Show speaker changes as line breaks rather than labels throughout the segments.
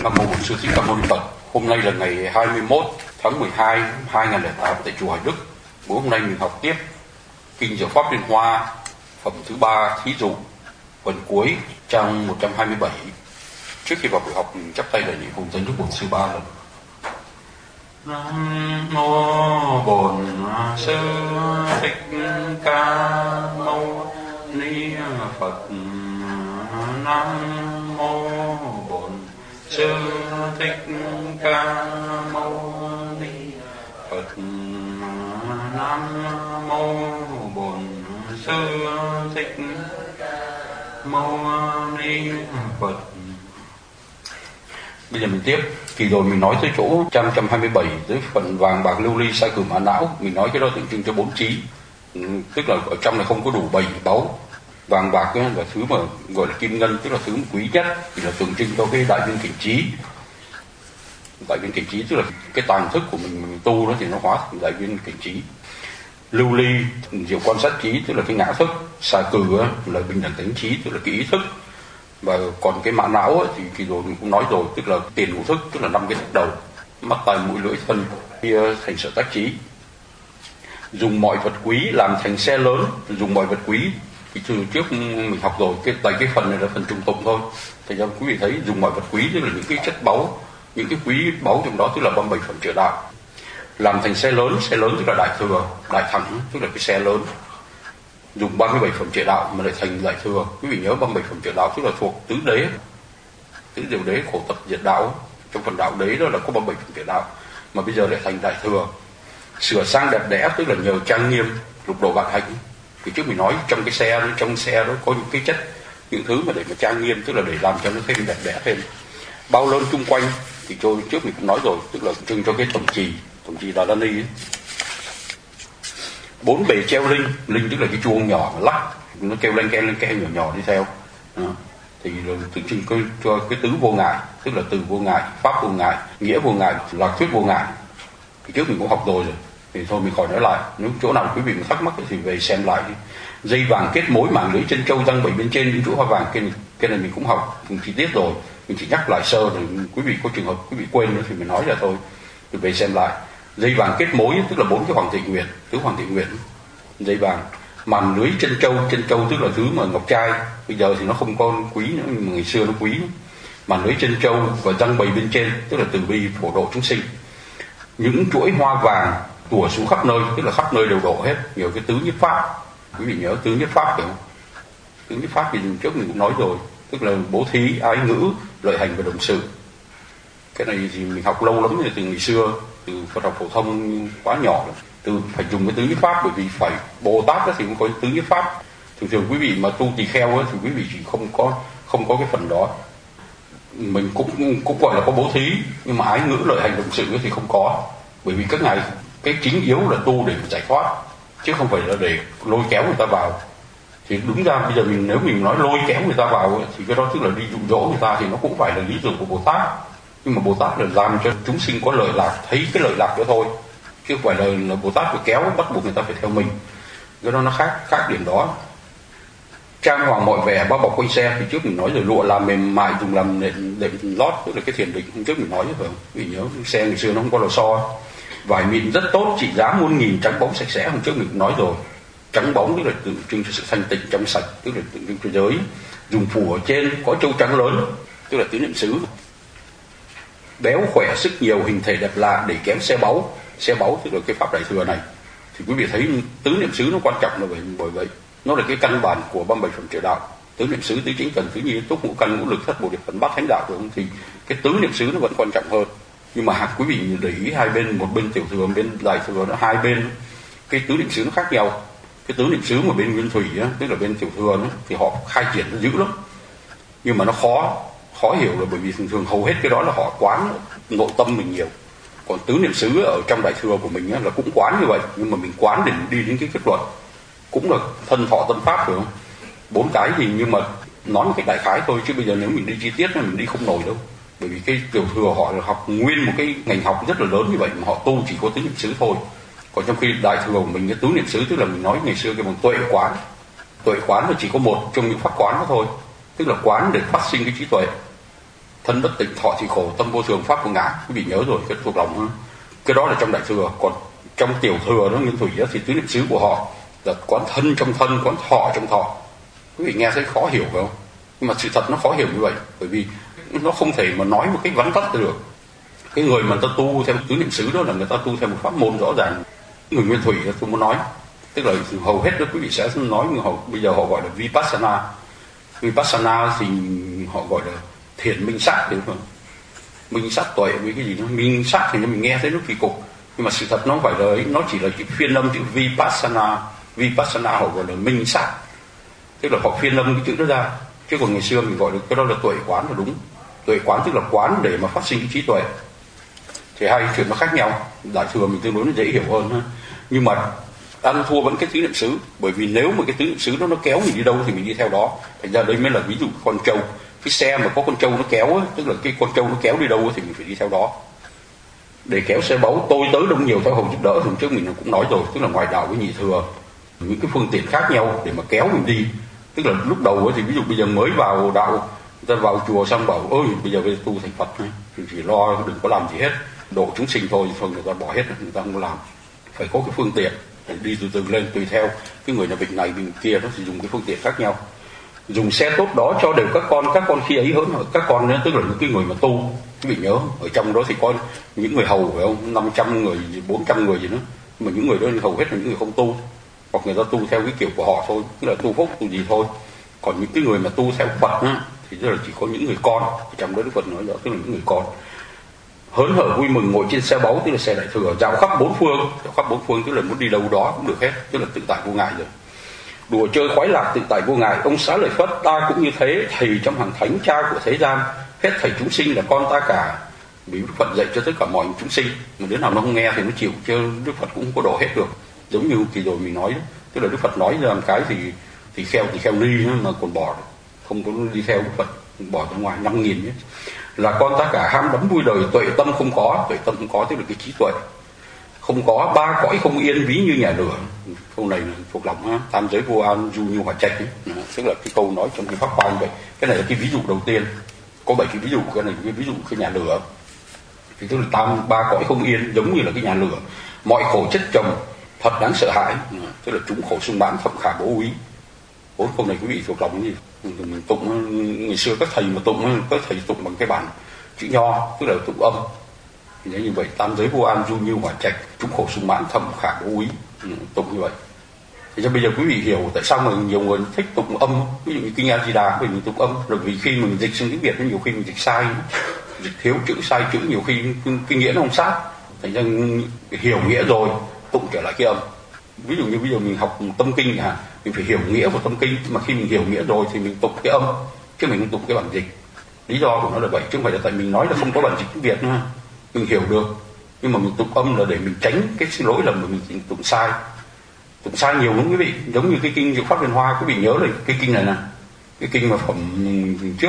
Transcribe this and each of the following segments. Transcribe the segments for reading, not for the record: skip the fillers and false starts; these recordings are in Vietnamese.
Nam Mô Bổn Sư Thích Ca Mâu Ni Phật. Hôm nay là ngày 21 tháng 12 năm 2008 tại chùa Hải Đức. Buổi hôm nay mình học tiếp Kinh Diệu Pháp Liên Hoa, phẩm thứ 3 thí dụ, phần cuối, trang 127. Trước khi vào buổi học mình chắp tay lại niệm cùng danh Đức Bổn Sư 3 lần. Nam Mô Bổn Sư Thích Ca Mâu Ni Phật. Nam Mô Bổn Sư Thích Ca Mâu Ni Phật. Nam Mô Bổn Sư Thích Mâu Ni Phật. Bây giờ mình tiếp. Kỳ rồi mình nói tới chỗ trang 127 tới phần vàng bạc lưu ly sai cử mã não. Mình nói cái đó tượng trưng cho 4 trí, tức là ở trong này không có đủ 7 báu. Vàng bạc là thứ mà gọi là kim ngân, tức là thứ quý nhất, thì là tượng trưng cho cái đại viên cảnh trí. Đại viên cảnh trí tức là cái tàng thức của mình tu đó thì nó hóa thành đại viên cảnh trí. Lưu ly diệu quan sát trí tức là cái ngã thức. Xà cừ là bình đẳng tánh trí, tức là cái ý thức. Và còn cái mã não thì kỳ rồi mình cũng nói rồi, tức là tiền ngũ thức, tức là 5 cái thức đầu: mắt tai mũi lưỡi thân, kia thành sở tác trí. Dùng mọi vật quý làm thành xe lớn. Dùng mọi vật quý thì trước mình học rồi, cái phần này là phần trung tụng thôi. Thành ra quý vị thấy dùng mọi vật quý tức là những cái chất báu, những cái quý báu trong đó tức là 37 phẩm trợ đạo. Làm thành xe lớn tức là đại thừa, đại thắng tức là cái xe lớn. Dùng 37 phẩm trợ đạo mà lại thành đại thừa. Quý vị nhớ 37 phẩm trợ đạo tức là thuộc tứ đế, tứ diệu đế, khổ tập diệt đạo. Trong phần đạo đế đó là có 37 phẩm trợ đạo, mà bây giờ lại thành đại thừa. Sửa sang đẹp đẽ tức là nhờ trang nghiêm, lục độ vạn hạnh. Thì trước mình nói trong xe đó có những cái chất, những thứ mà để mà trang nghiêm, tức là để làm cho nó thêm đẹp đẽ thêm. Bao lớn chung quanh thì trước mình cũng nói rồi, tức là trưng cho cái tổng trì Đà La Ni ấy. 4 bề treo linh tức là cái chuông nhỏ mà lắc, nó kêu lên ke nhỏ đi theo. Thì tượng trưng cho cái tứ vô ngại, tức là từ vô ngại, pháp vô ngại, nghĩa vô ngại, lạc thuyết vô ngại. Thì trước mình cũng học rồi, thì thôi mình khỏi nói lại. Nếu chỗ nào quý vị mà thắc mắc thì về xem lại đi. Dây vàng kết mối mạng lưới chân châu răng 7 bên trên những chỗ hoa vàng, cái này mình cũng học chi tiết rồi, mình chỉ nhắc lại sơ rồi. Quý vị có trường hợp quý vị quên nữa thì mình nói ra thôi, thì về xem lại. Dây vàng kết mối tức là 4 cái hoàng thị nguyện, tứ hoàng thị nguyện. Dây vàng màn lưới chân châu tức là thứ mà ngọc trai, bây giờ thì nó không còn quý nữa, nhưng mà ngày xưa nó quý. Màn lưới chân châu và răng 7 bên trên tức là từ bi phổ độ chúng sinh. Những chuỗi hoa vàng tủa xuống khắp nơi, tức là khắp nơi đều đổ hết. Nhiều cái tứ nhất pháp, quý vị nhớ tứ nhất pháp hiểu không? Tứ nhất pháp thì trước mình cũng nói rồi, tức là bố thí, ái ngữ, lợi hành và đồng sự. Cái này thì mình học lâu lắm rồi, từ ngày xưa, từ Phật học phổ thông quá nhỏ rồi. Từ phải dùng cái tứ nhất pháp, bởi vì phải Bồ Tát thì cũng có tứ nhất pháp. Thường quý vị mà tu tỳ kheo thì quý vị chỉ không có cái phần đó. Mình cũng gọi là có bố thí, nhưng mà ái ngữ, lợi hành, đồng sự thì không có. Bởi vì các ngài cái chính yếu là tu để giải thoát, chứ không phải là để lôi kéo người ta vào. Thì đúng ra bây giờ nếu mình nói lôi kéo người ta vào thì cái đó tức là đi dụ dỗ người ta, thì nó cũng phải là lý tưởng của Bồ Tát. Nhưng mà Bồ Tát là làm cho chúng sinh có lợi lạc, thấy cái lợi lạc đó thôi, chứ không phải là Bồ Tát phải kéo bắt buộc người ta phải theo mình. Cái đó nó khác điểm đó. Trang hoàng mọi vẻ bao bọc quanh xe, thì trước mình nói rồi, lụa làm mềm mại dùng làm đệm lót, tức là cái thiền định. Hôm trước mình nói rồi phải không? Vì nhớ xe ngày xưa nó không có lò xo. Vải mịn rất tốt, trị giá muôn nghìn, trắng bóng sạch sẽ. Hôm trước mình cũng nói rồi, trắng bóng tức là tượng trưng cho sự thanh tịnh trong sạch, tức là tượng trưng cho giới. Dùng phủ ở trên có châu trắng lớn, tức là tứ niệm xứ. Béo khỏe sức nhiều, hình thể đẹp lạ để kéo xe báu tức là cái pháp đại thừa này. Thì quý vị thấy tứ niệm xứ nó quan trọng là bởi vậy nó là cái căn bản của 37 phẩm trợ đạo. Tứ niệm xứ, tứ chính cần, tứ nhi túc, ngũ căn, ngũ lực, thất bồ đề phần, bát thánh đạo, đúng không? Thì cái tứ niệm xứ nó vẫn quan trọng hơn. Nhưng mà quý vị để ý hai bên, một bên tiểu thừa, bên đại thừa, nó hai bên cái tứ niệm xứ nó khác nhau. Cái tứ niệm xứ mà bên nguyên thủy á, tức là bên tiểu thừa nó, thì họ khai triển nó dữ lắm, nhưng mà nó khó hiểu là bởi vì thường hầu hết cái đó là họ quán nội tâm mình nhiều. Còn tứ niệm xứ ở trong đại thừa của mình á, là cũng quán như vậy, nhưng mà mình quán để mình đi đến cái kết luận, cũng là thân thọ tâm pháp, phải không? 4 cái gì, nhưng mà nói một cách đại khái thôi, chứ bây giờ nếu mình đi chi tiết mình đi không nổi đâu. Bởi vì cái tiểu thừa họ học nguyên một cái ngành học rất là lớn như vậy, mà họ tu chỉ có tứ niệm xứ thôi. Còn trong khi đại thừa của mình cái tứ niệm xứ, tức là mình nói ngày xưa cái bằng tuệ quán là chỉ có một trong những pháp quán đó thôi, tức là quán để phát sinh cái trí tuệ. thân bất tịnh thọ thì khổ, tâm vô thường pháp vô ngã. Quý vị nhớ rồi, cái thuộc lòng ha. Cái đó là trong đại thừa. Còn trong tiểu thừa đó, nguyên thủy đó, thì tứ niệm xứ của họ là quán thân trong thân, quán thọ trong thọ. Quý vị nghe thấy khó hiểu phải không? Nhưng mà sự thật nó khó hiểu như vậy, bởi vì nó không thể mà nói một cách vắn tắt được. Cái người mà ta tu theo tứ niệm xứ đó là người ta tu theo một pháp môn rõ ràng. Người nguyên thủy tôi muốn nói, tức là hầu hết đó quý vị sẽ nói, bây giờ họ gọi là Vipassana. Vipassana thì họ gọi là thiền minh sát, đúng không? Minh sát tuệ với cái gì đó, minh sát thì mình nghe thấy nó kỳ cục, nhưng mà sự thật nó không phải là ấy, nó chỉ là chữ phiên âm chữ Vipassana. Vipassana họ gọi là minh sát, tức là họ phiên âm cái chữ đó ra. Chứ còn ngày xưa mình gọi được cái đó là tuệ quán là đúng. Tuệ quán tức là quán để mà phát sinh cái trí tuệ. Thì hai chuyện nó khác nhau. Đại thừa mình tương đối nó dễ hiểu hơn ha. Nhưng mà ăn thua vẫn cái tứ niệm xứ, bởi vì nếu mà cái tứ niệm xứ đó nó kéo mình đi đâu thì mình đi theo đó. Thành ra đây mới là ví dụ con trâu, cái xe mà có con trâu nó kéo ấy, tức là cái con trâu nó kéo đi đâu thì mình phải đi theo đó. Để kéo xe báu tôi tới đông nhiều theo hầu giúp đỡ, hôm trước mình cũng nói rồi, tức là ngoại đạo với nhị thừa những cái phương tiện khác nhau để mà kéo mình đi. Tức là lúc đầu ấy thì ví dụ bây giờ mới vào đạo, người ta vào chùa xong bảo ơi bây giờ tu thành Phật này, thì chỉ lo đừng có làm gì hết, độ chúng sinh thôi người ta bỏ hết, người ta không có làm. Phải có cái phương tiện để đi từ từ lên, tùy theo cái người là bệnh này bệnh kia nó thì dùng cái phương tiện khác nhau. Dùng xe tốt đó cho đều các con khi ấy hớn hở. Các con nữa tức là những cái người mà tu, quý vị nhớ ở trong đó thì có những người hầu phải không, 500 người 400 người gì nữa, mà những người đó hầu hết là những người không tu, hoặc người ta tu theo cái kiểu của họ thôi, tức là tu phúc tu gì thôi. Còn những cái người mà tu theo Phật á, thì tức là chỉ có những người con. Trong đó Đức Phật nói rõ tức là những người con hớn hở vui mừng ngồi trên xe báu, tức là xe đại thừa, dạo khắp bốn phương, tức là muốn đi đâu đó cũng được hết, tức là tự tại vô ngại rồi. Đùa chơi khoái lạc tự tại vô ngại. Ông xá lợi Phất, ta cũng như thế, thầy trong hàng thánh, cha của thế gian, hết thảy chúng sinh là con ta cả. Vì Đức Phật dạy cho tất cả mọi chúng sinh, mà đứa nào nó không nghe thì nó chịu, chứ Đức Phật cũng không có độ hết được. Giống như kỳ rồi mình nói đó, tức là Đức Phật nói ra một cái thì kheo ni mà còn bỏ, không có đi theo Đức Phật, bỏ ra ngoài 5.000 nhé. Là con ta cả, ham đắm vui đời, tuệ tâm không có, tức là cái trí tuệ không có, ba cõi không yên ví như nhà lửa. Câu này là thuộc lòng ha, tam giới vô an du như hỏa trạch ấy. Tức là cái câu nói trong cái pháp hoa như vậy. Cái này là cái ví dụ đầu tiên, có 7 cái ví dụ. Cái này cái ví dụ cái nhà lửa thì tức là ba cõi không yên, giống như là cái nhà lửa, mọi khổ chất chồng thật đáng sợ hãi, tức là chúng khổ sung mãn thậm khả bố úy. 4 câu này quý vị thuộc lòng gì mình tụng. Ngày xưa các thầy mà tụng, các thầy tụng bằng cái bản chữ nho, tức là tụng âm. Thì như vậy, tam giới vô an du như hỏa trạch, chúng khổ sung mãn thậm khả bố úy, tụng như vậy. Thì cho bây giờ quý vị hiểu tại sao mà nhiều người thích tụng âm. Ví dụ như kinh A Di Đà mình tụng âm, rồi vì khi mình dịch sang tiếng Việt nhiều khi mình dịch sai, dịch thiếu chữ, sai chữ, nhiều khi cái nghĩa nó không sát. Thành ra hiểu nghĩa rồi tụng trở lại cái âm. Ví dụ như bây giờ mình học tâm kinh chẳng hạn, mình phải hiểu nghĩa của tâm kinh, mà khi mình hiểu nghĩa rồi thì mình tụng cái âm, chứ mình không tụng cái bản dịch. Lý do của nó là vậy, chứ không phải là tại mình nói là không có bản dịch tiếng Việt nữa. Mình hiểu được, nhưng mà mình tụng âm là để mình tránh cái lỗi lầm mà mình tụng sai. Tụng sai nhiều lắm quý vị, giống như cái kinh Diệu Pháp Liên Hoa, quý vị nhớ là cái kinh này nè, cái kinh mà phẩm trước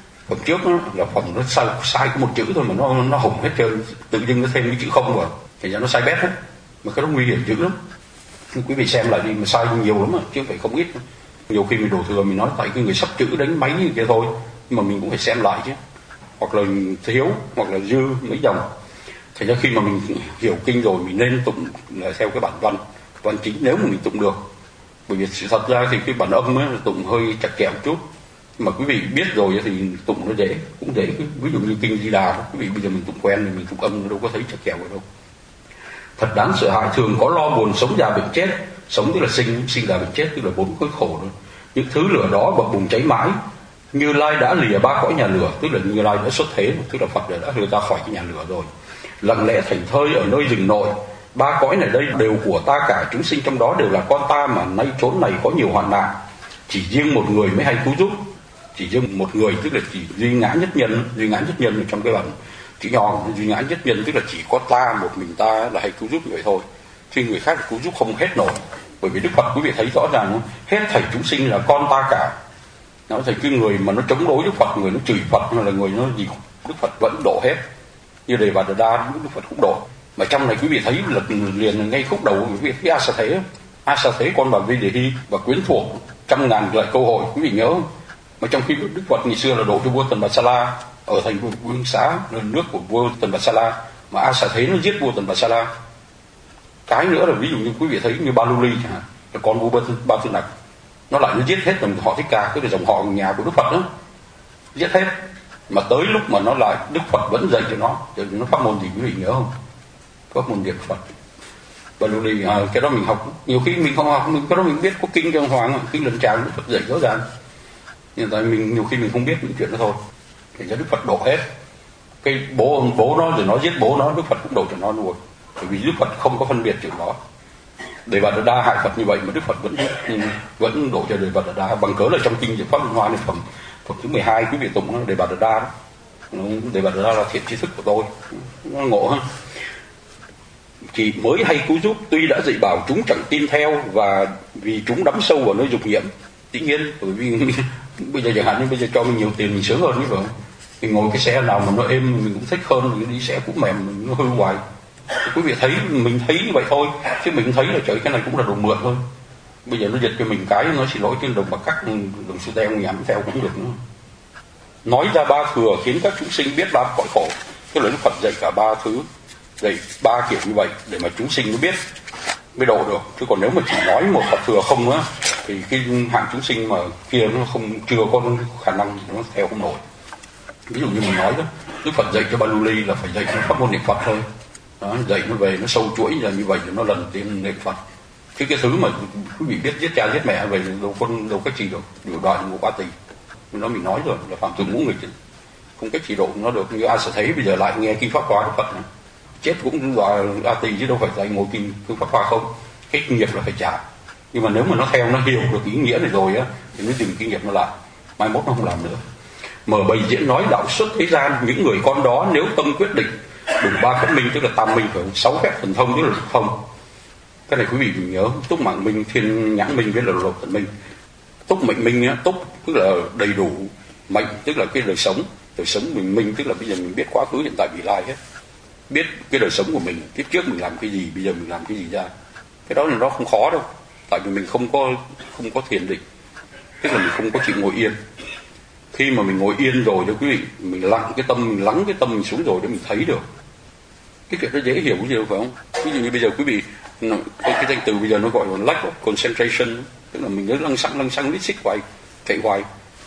đó, là phẩm nó sai có một chữ thôi mà nó hùng hết trơn, tự dưng nó thêm cái chữ không vào, thì nó sai bét hết, mà cái đó nguy hiểm dữ lắm. Quý vị xem lại đi, mà sai nhiều lắm mà, chứ không phải không ít. Nhiều khi mình đổ thừa mình nói tại cái người sắp chữ đánh máy như kia thôi, nhưng mà mình cũng phải xem lại chứ, hoặc là thiếu, hoặc là dư mấy dòng. Thành ra khi mà mình hiểu kinh rồi mình nên tụng là theo cái bản văn chính nếu mà mình tụng được. Bởi vì sự thật ra thì cái bản âm ấy tụng hơi chặt chẽ một chút, mà quý vị biết rồi thì tụng nó dễ, cũng dễ. Ví dụ như kinh Di Đà, quý vị bây giờ mình tụng quen thì mình tụng âm nó đâu có thấy chặt chẽ đâu. Thật đáng sợ hãi, thường có lo buồn, sống già bệnh chết. Sống tức là sinh già bệnh chết, tức là 4 khối khổ đó. Những thứ lửa đó bập bùng cháy mãi. Như Lai đã lìa 3 cõi nhà lửa, tức là Như Lai đã xuất thế, tức là Phật đã đưa ra khỏi cái nhà lửa rồi. Lặng lẽ thành thơi ở nơi rừng nội. 3 cõi này đây đều của ta cả, chúng sinh trong đó đều là con ta, mà nay chốn này có nhiều hoạn nạn. Chỉ riêng một người mới hay cứu giúp. Chỉ riêng một người, tức là chỉ duy ngã nhất nhân ở trong cái bản chữ nho, duy ngã nhất nhân, tức là chỉ có ta, một mình ta là hay cứu giúp như vậy thôi, chứ người khác cứu giúp không hết nổi. Bởi vì Đức Phật quý vị thấy rõ ràng, hết thảy chúng sinh là con ta cả. Nó thành cái người mà nó chống đối Đức Phật, người nó chửi Phật, hay là người nó gì, Đức Phật vẫn độ hết. Như Đề Bà Đa Đức Phật cũng độ. Mà trong này quý vị thấy là liền ngay khúc đầu quý vị thấy A Sa Thế con bà Vi Đề Hy và quyến thuộc 100.000 lại câu hỏi, quý vị nhớ không? Mà trong khi Đức Phật ngày xưa là độ cho vua Tần Bà Sa La, ở thành vương xá nước của vua Tần Bạt Sa La, mà Asa Thế nó giết vua Tần Bạt Sa La. Cái nữa là ví dụ như quý vị thấy như Ba Lu Li chẳng hạn, là con vua Ba Tư Nặc, nó lại nó giết hết dòng họ Thích Ca, tức là dòng họ nhà của Đức Phật đó, giết hết. Mà tới lúc mà nó lại Đức Phật vẫn dạy cho nó pháp môn gì quý vị nhớ không? Pháp môn Niệm Phật. Ba Lu Li, cái đó mình học, nhiều khi mình không học, cái đó mình biết có kinh Kim Hoàng, kinh Lân Tràng Đức Phật dạy rõ ràng, nhưng tại mình nhiều khi mình không biết những chuyện đó thôi, thì cho Đức Phật độ hết. Cái bố nó rồi nó giết bố nó, Đức Phật cũng độ cho nó luôn, bởi vì Đức Phật không có phân biệt chuyện đó. Đề Bà Đạt Đa hại Phật như vậy mà Đức Phật vẫn độ cho Đề Bà Đạt Đa, bằng cớ là trong kinh Diệu Pháp Liên Hoa này phẩm thứ 12 quý vị tụng Đề Bà Đạt Đa đó. Đề Bà Đạt Đa là thiện tri thức của tôi, nó ngộ ha. Chỉ mới hay cứu giúp, tuy đã dạy bảo chúng chẳng tin theo, và vì chúng đắm sâu vào nơi dục nhiễm. Dĩ nhiên, bởi vì bây giờ chẳng hạn như bây giờ cho mình nhiều tiền mình sướng hơn, như vậy mình ngồi cái xe nào mà nó êm mình cũng thích hơn, mình đi xe cũ mềm nó hư hoài. Quý vị thấy, mình thấy như vậy thôi, chứ mình thấy là trời cái này cũng là đồ mượn thôi. Bây giờ nó giật cho mình cái, nó xin lỗi trên đồng bạc cắt, đồng xu teo nhắm theo cũng được nữa. Nói ra ba thừa khiến các chúng sinh biết đáp cõi khổ. Tức là Đức Phật dạy cả ba thứ, dạy ba kiểu như vậy để mà chúng sinh nó biết mới độ được. Chứ còn nếu mà chỉ nói một Phật thừa không á, thì cái hạng chúng sinh mà kia nó chưa có khả năng, nó theo không nổi. Ví dụ như mình nói đó, Đức Phật dạy cho Ba Lu Li là phải dạy cho pháp môn niệm Phật thôi. Đó, dạy nó về nó sâu chuỗi là như vậy thì nó lần tiên niệm Phật. Chứ cái thứ mà quý vị biết giết cha giết mẹ về đâu cách gì được, điều đoạn ngũ quá tỳ. Nó mình nói rồi là phạm tội ngũ nghịch, không cách chỉ độ nó được. Như ai sẽ thấy bây giờ lại nghe kinh Pháp Hoa Đức Phật này, chết cũng là A Tỳ chứ đâu phải dạy ngồi kinh Pháp Hoa không. Cái nghiệp là phải trả, nhưng mà nếu mà nó theo, nó hiểu được ý nghĩa này rồi á, thì nó dừng cái nghiệp nó lại, mai mốt nó không làm nữa. Mở bày diễn nói đạo xuất thế gian, những người con đó nếu tâm quyết định đủ ba phép minh, tức là tam minh, phải 6 phép thần thông, tức là lực thông. Cái này quý vị mình nhớ, túc mạng minh, thiên nhãn minh với là lục thần minh. Túc mệnh minh á, túc tức là đầy đủ, mệnh tức là cái đời sống mình minh, tức là bây giờ mình biết quá khứ hiện tại vị lai hết, biết cái đời sống của mình, kiếp trước mình làm cái gì, bây giờ mình làm cái gì ra. Cái đó là nó không khó đâu, tại vì mình không có thiền định, tức là mình không có chịu ngồi yên. Khi mà mình ngồi yên rồi đó quý vị, mình lắng cái tâm mình xuống rồi để mình thấy được cái chuyện đó. Dễ hiểu cái gì đâu, phải không? Ví dụ như bây giờ quý vị, cái danh từ bây giờ nó gọi là lack of concentration, tức là mình nhớ lăng xăng lít xích hoài, chạy hoài,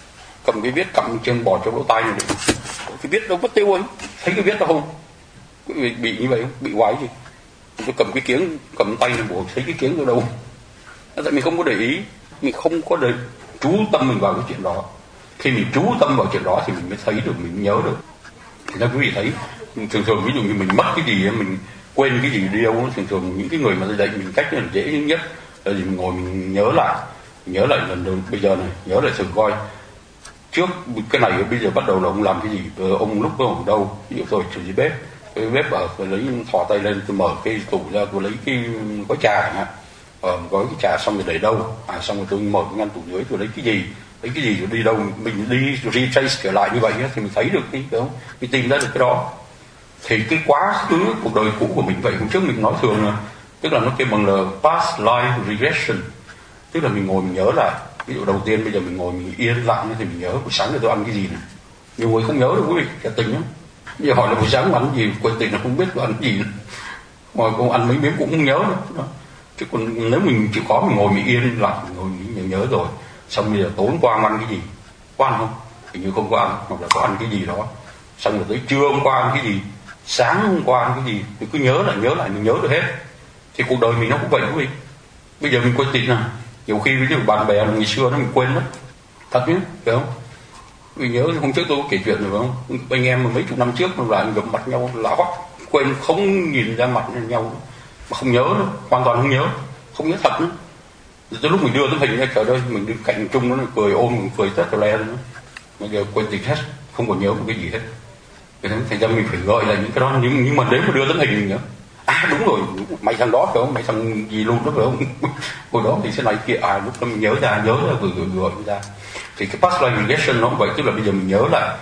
cầm cái viết cầm trên bò trong lỗ tai này, cái viết đâu mất tiêu ấy, thấy cái viết đâu không? Quý vị bị như vậy không? Bị hoài gì? Tôi cầm cái kiếng, cầm tay này bộ thấy cái kiếng ở đâu? Tại mình không có để ý, mình không có để chú tâm mình vào cái chuyện đó. Khi mình chú tâm vào chuyện đó thì mình mới thấy được, mình mới nhớ được. Thì quý vị thấy, thường ví dụ như mình mất cái gì, mình quên cái gì đi đâu, thường những cái người mà dạy mình cách là dễ nhất là gì, mình ngồi mình nhớ lại lần đầu bây giờ này, nhớ lại thử coi trước cái này bây giờ bắt đầu là ông làm cái gì, ông lúc đó ở đâu, ví dụ tôi xử lý bếp, cái bếp ở tôi lấy thò tay lên, tôi mở cái tủ ra, tôi lấy cái gói trà chẳng hạn, gói cái trà xong rồi để đâu, xong rồi tôi mở cái ngăn tủ dưới, tôi lấy cái gì rồi đi đâu, mình đi retrace trở lại như vậy thì mình thấy được cái đó, mình tìm ra được cái đó. Thì cái quá khứ cuộc đời cũ của mình vậy, hôm trước mình nói thường là, tức là nó kêu bằng là past life regression, tức là mình ngồi mình nhớ lại. Ví dụ đầu tiên bây giờ mình ngồi mình yên lặng thì mình nhớ buổi sáng tôi ăn cái gì này, nhiều người không nhớ được quý vị, cả tình lắm. Bây giờ hỏi là buổi sáng ăn gì, quên tình là không biết tôi ăn cái gì nữa. Mà con ăn mấy miếng cũng không nhớ nữa. Chứ còn nếu mình chịu khó mình ngồi mình yên lặng, mình ngồi mình nhớ rồi, xong bây giờ tối qua ăn cái gì, có ăn không? Hình như không có ăn, hoặc là có ăn cái gì đó. Xong rồi tới trưa hôm qua ăn cái gì, sáng hôm qua ăn cái gì, mình cứ nhớ lại mình nhớ được hết. Thì cuộc đời mình nó cũng vậy quý vị. Bây giờ mình quên tình à, nhiều khi ví dụ bạn bè ngày xưa nó mình quên lắm, thật chứ, phải không? Mình nhớ hôm trước tôi có kể chuyện rồi phải không? Anh em mà mấy chục năm trước mà lại gặp mặt nhau lạ hoắc, quên không nhìn ra mặt nhau, mà không nhớ nữa, hoàn toàn không nhớ thật nữa. Tới lúc mình đưa tấm hình ra, trời ơi, mình đứng cạnh chung nó cười ôm, mình cười rất là le nữa. Bây giờ quên tình hết, không còn nhớ một cái gì hết. Thành ra mình phải gợi lại những cái đó, nhưng mà nếu mà đưa tấm hình mình nhớ, đúng rồi, mày thằng đó phải không, mày thằng gì luôn đó phải không? Hồi đó thì sẽ này kia, lúc đó mình nhớ ra gửi ra. Thì cái past life regression nó vậy, tức là bây giờ mình nhớ lại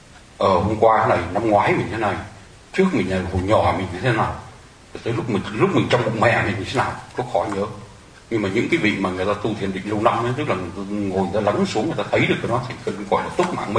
hôm qua thế này, năm ngoái mình thế này, trước mình là hồi nhỏ mình như thế nào, tới lúc mình trong bụng mẹ mình như thế nào, có khỏi nhớ. Nhưng mà những cái vị mà người ta tu thiền định lâu năm ấy, tức là người ta ngồi, người ta lắng xuống, người ta thấy được cái đó thì gọi là túc mạng minh,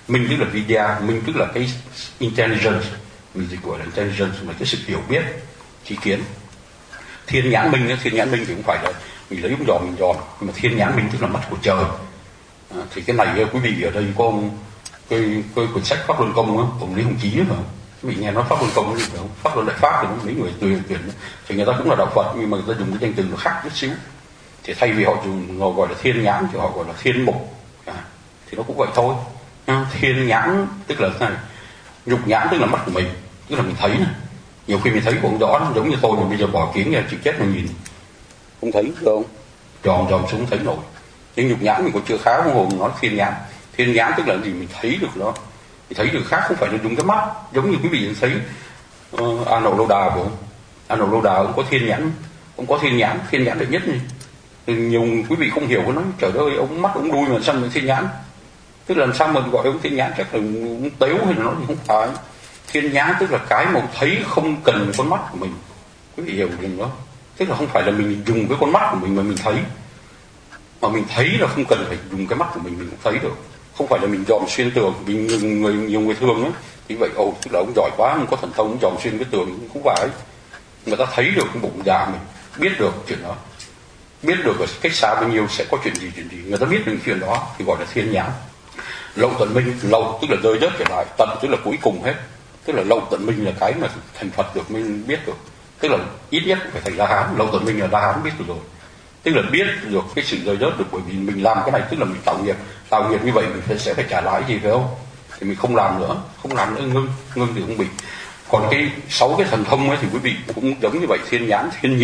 Minh tức là vidya, minh tức là cái intelligence, mình dịch gọi là intelligence là cái sự hiểu biết, tri kiến. Thiên nhãn minh thì không phải là mình lấy ống dòm mình dòm, nhưng mà thiên nhãn minh tức là mắt của trời. Thì cái này quý vị ở đây có cái quyển sách Pháp Luân Công của Lý Hồng Chí mà mình nghe nói Pháp Luân Công thì không, Pháp Luân Đại Pháp thì mấy người tuyển thì người ta cũng là đạo Phật, nhưng mà người ta dùng cái danh từ nó khác chút xíu. Thì thay vì họ dùng gọi là thiên nhãn thì họ gọi là thiên mục, thì nó cũng vậy thôi. Thiên nhãn tức là này, nhục nhãn tức là mắt của mình, tức là mình thấy này. Nhiều khi mình thấy cũng rõ, giống như tôi mà bây giờ bỏ kiến ra chịu chết mình nhìn không thấy không, tròn xuống thấy nổi. Nhưng nhục nhãn mình còn chưa khá, không hồn nói thiên nhãn. Thiên nhãn tức là gì? Mình thấy được nó, mình thấy được khác, không phải là dùng cái mắt. Giống như quý vị thấy An Hậu Lâu Đà của An Hậu Lâu Đà cũng có thiên nhãn, thiên nhãn đệ nhất này. Nhiều quý vị không hiểu, có nói trời ơi ông mắt ông đuôi mà sao mà thiên nhãn, tức là làm sao mà gọi ông thiên nhãn, chắc là ông tếu hay là nó thì không phải. Thiên nhãn tức là cái mà thấy không cần con mắt của mình, quý vị hiểu đừng đó. Tức là không phải là mình dùng cái con mắt của mình mà mình thấy, mà mình thấy là không cần phải dùng cái mắt của mình cũng thấy được. Không phải là mình dòm xuyên tường, vì nhiều người thường á thì vậy, tức là ông giỏi quá, ông có thần thông, ông dòm xuyên cái tường, không phải. Người ta thấy được cái bụng dạ mình, biết được chuyện đó, biết được ở cách xa bao nhiêu sẽ có chuyện gì, người ta biết được chuyện đó thì gọi là thiên nhãn. Lậu tận minh, lậu tức là rơi rớt trở lại, tận tức là cuối cùng hết, tức là lậu tận minh là cái mà thành Phật được mình biết được, tức là ít nhất phải thành La Hán. Lậu tận minh là La Hán biết được rồi, tức là biết được cái sự rơi rớt được, bởi vì mình làm cái này tức là mình tạo nghiệp như vậy mình sẽ phải trả lại gì phải không, thì mình không làm nữa ngưng thì không bị. Còn cái 6 cái thần thông ấy thì quý vị cũng giống như vậy, thiên nhãn, thiên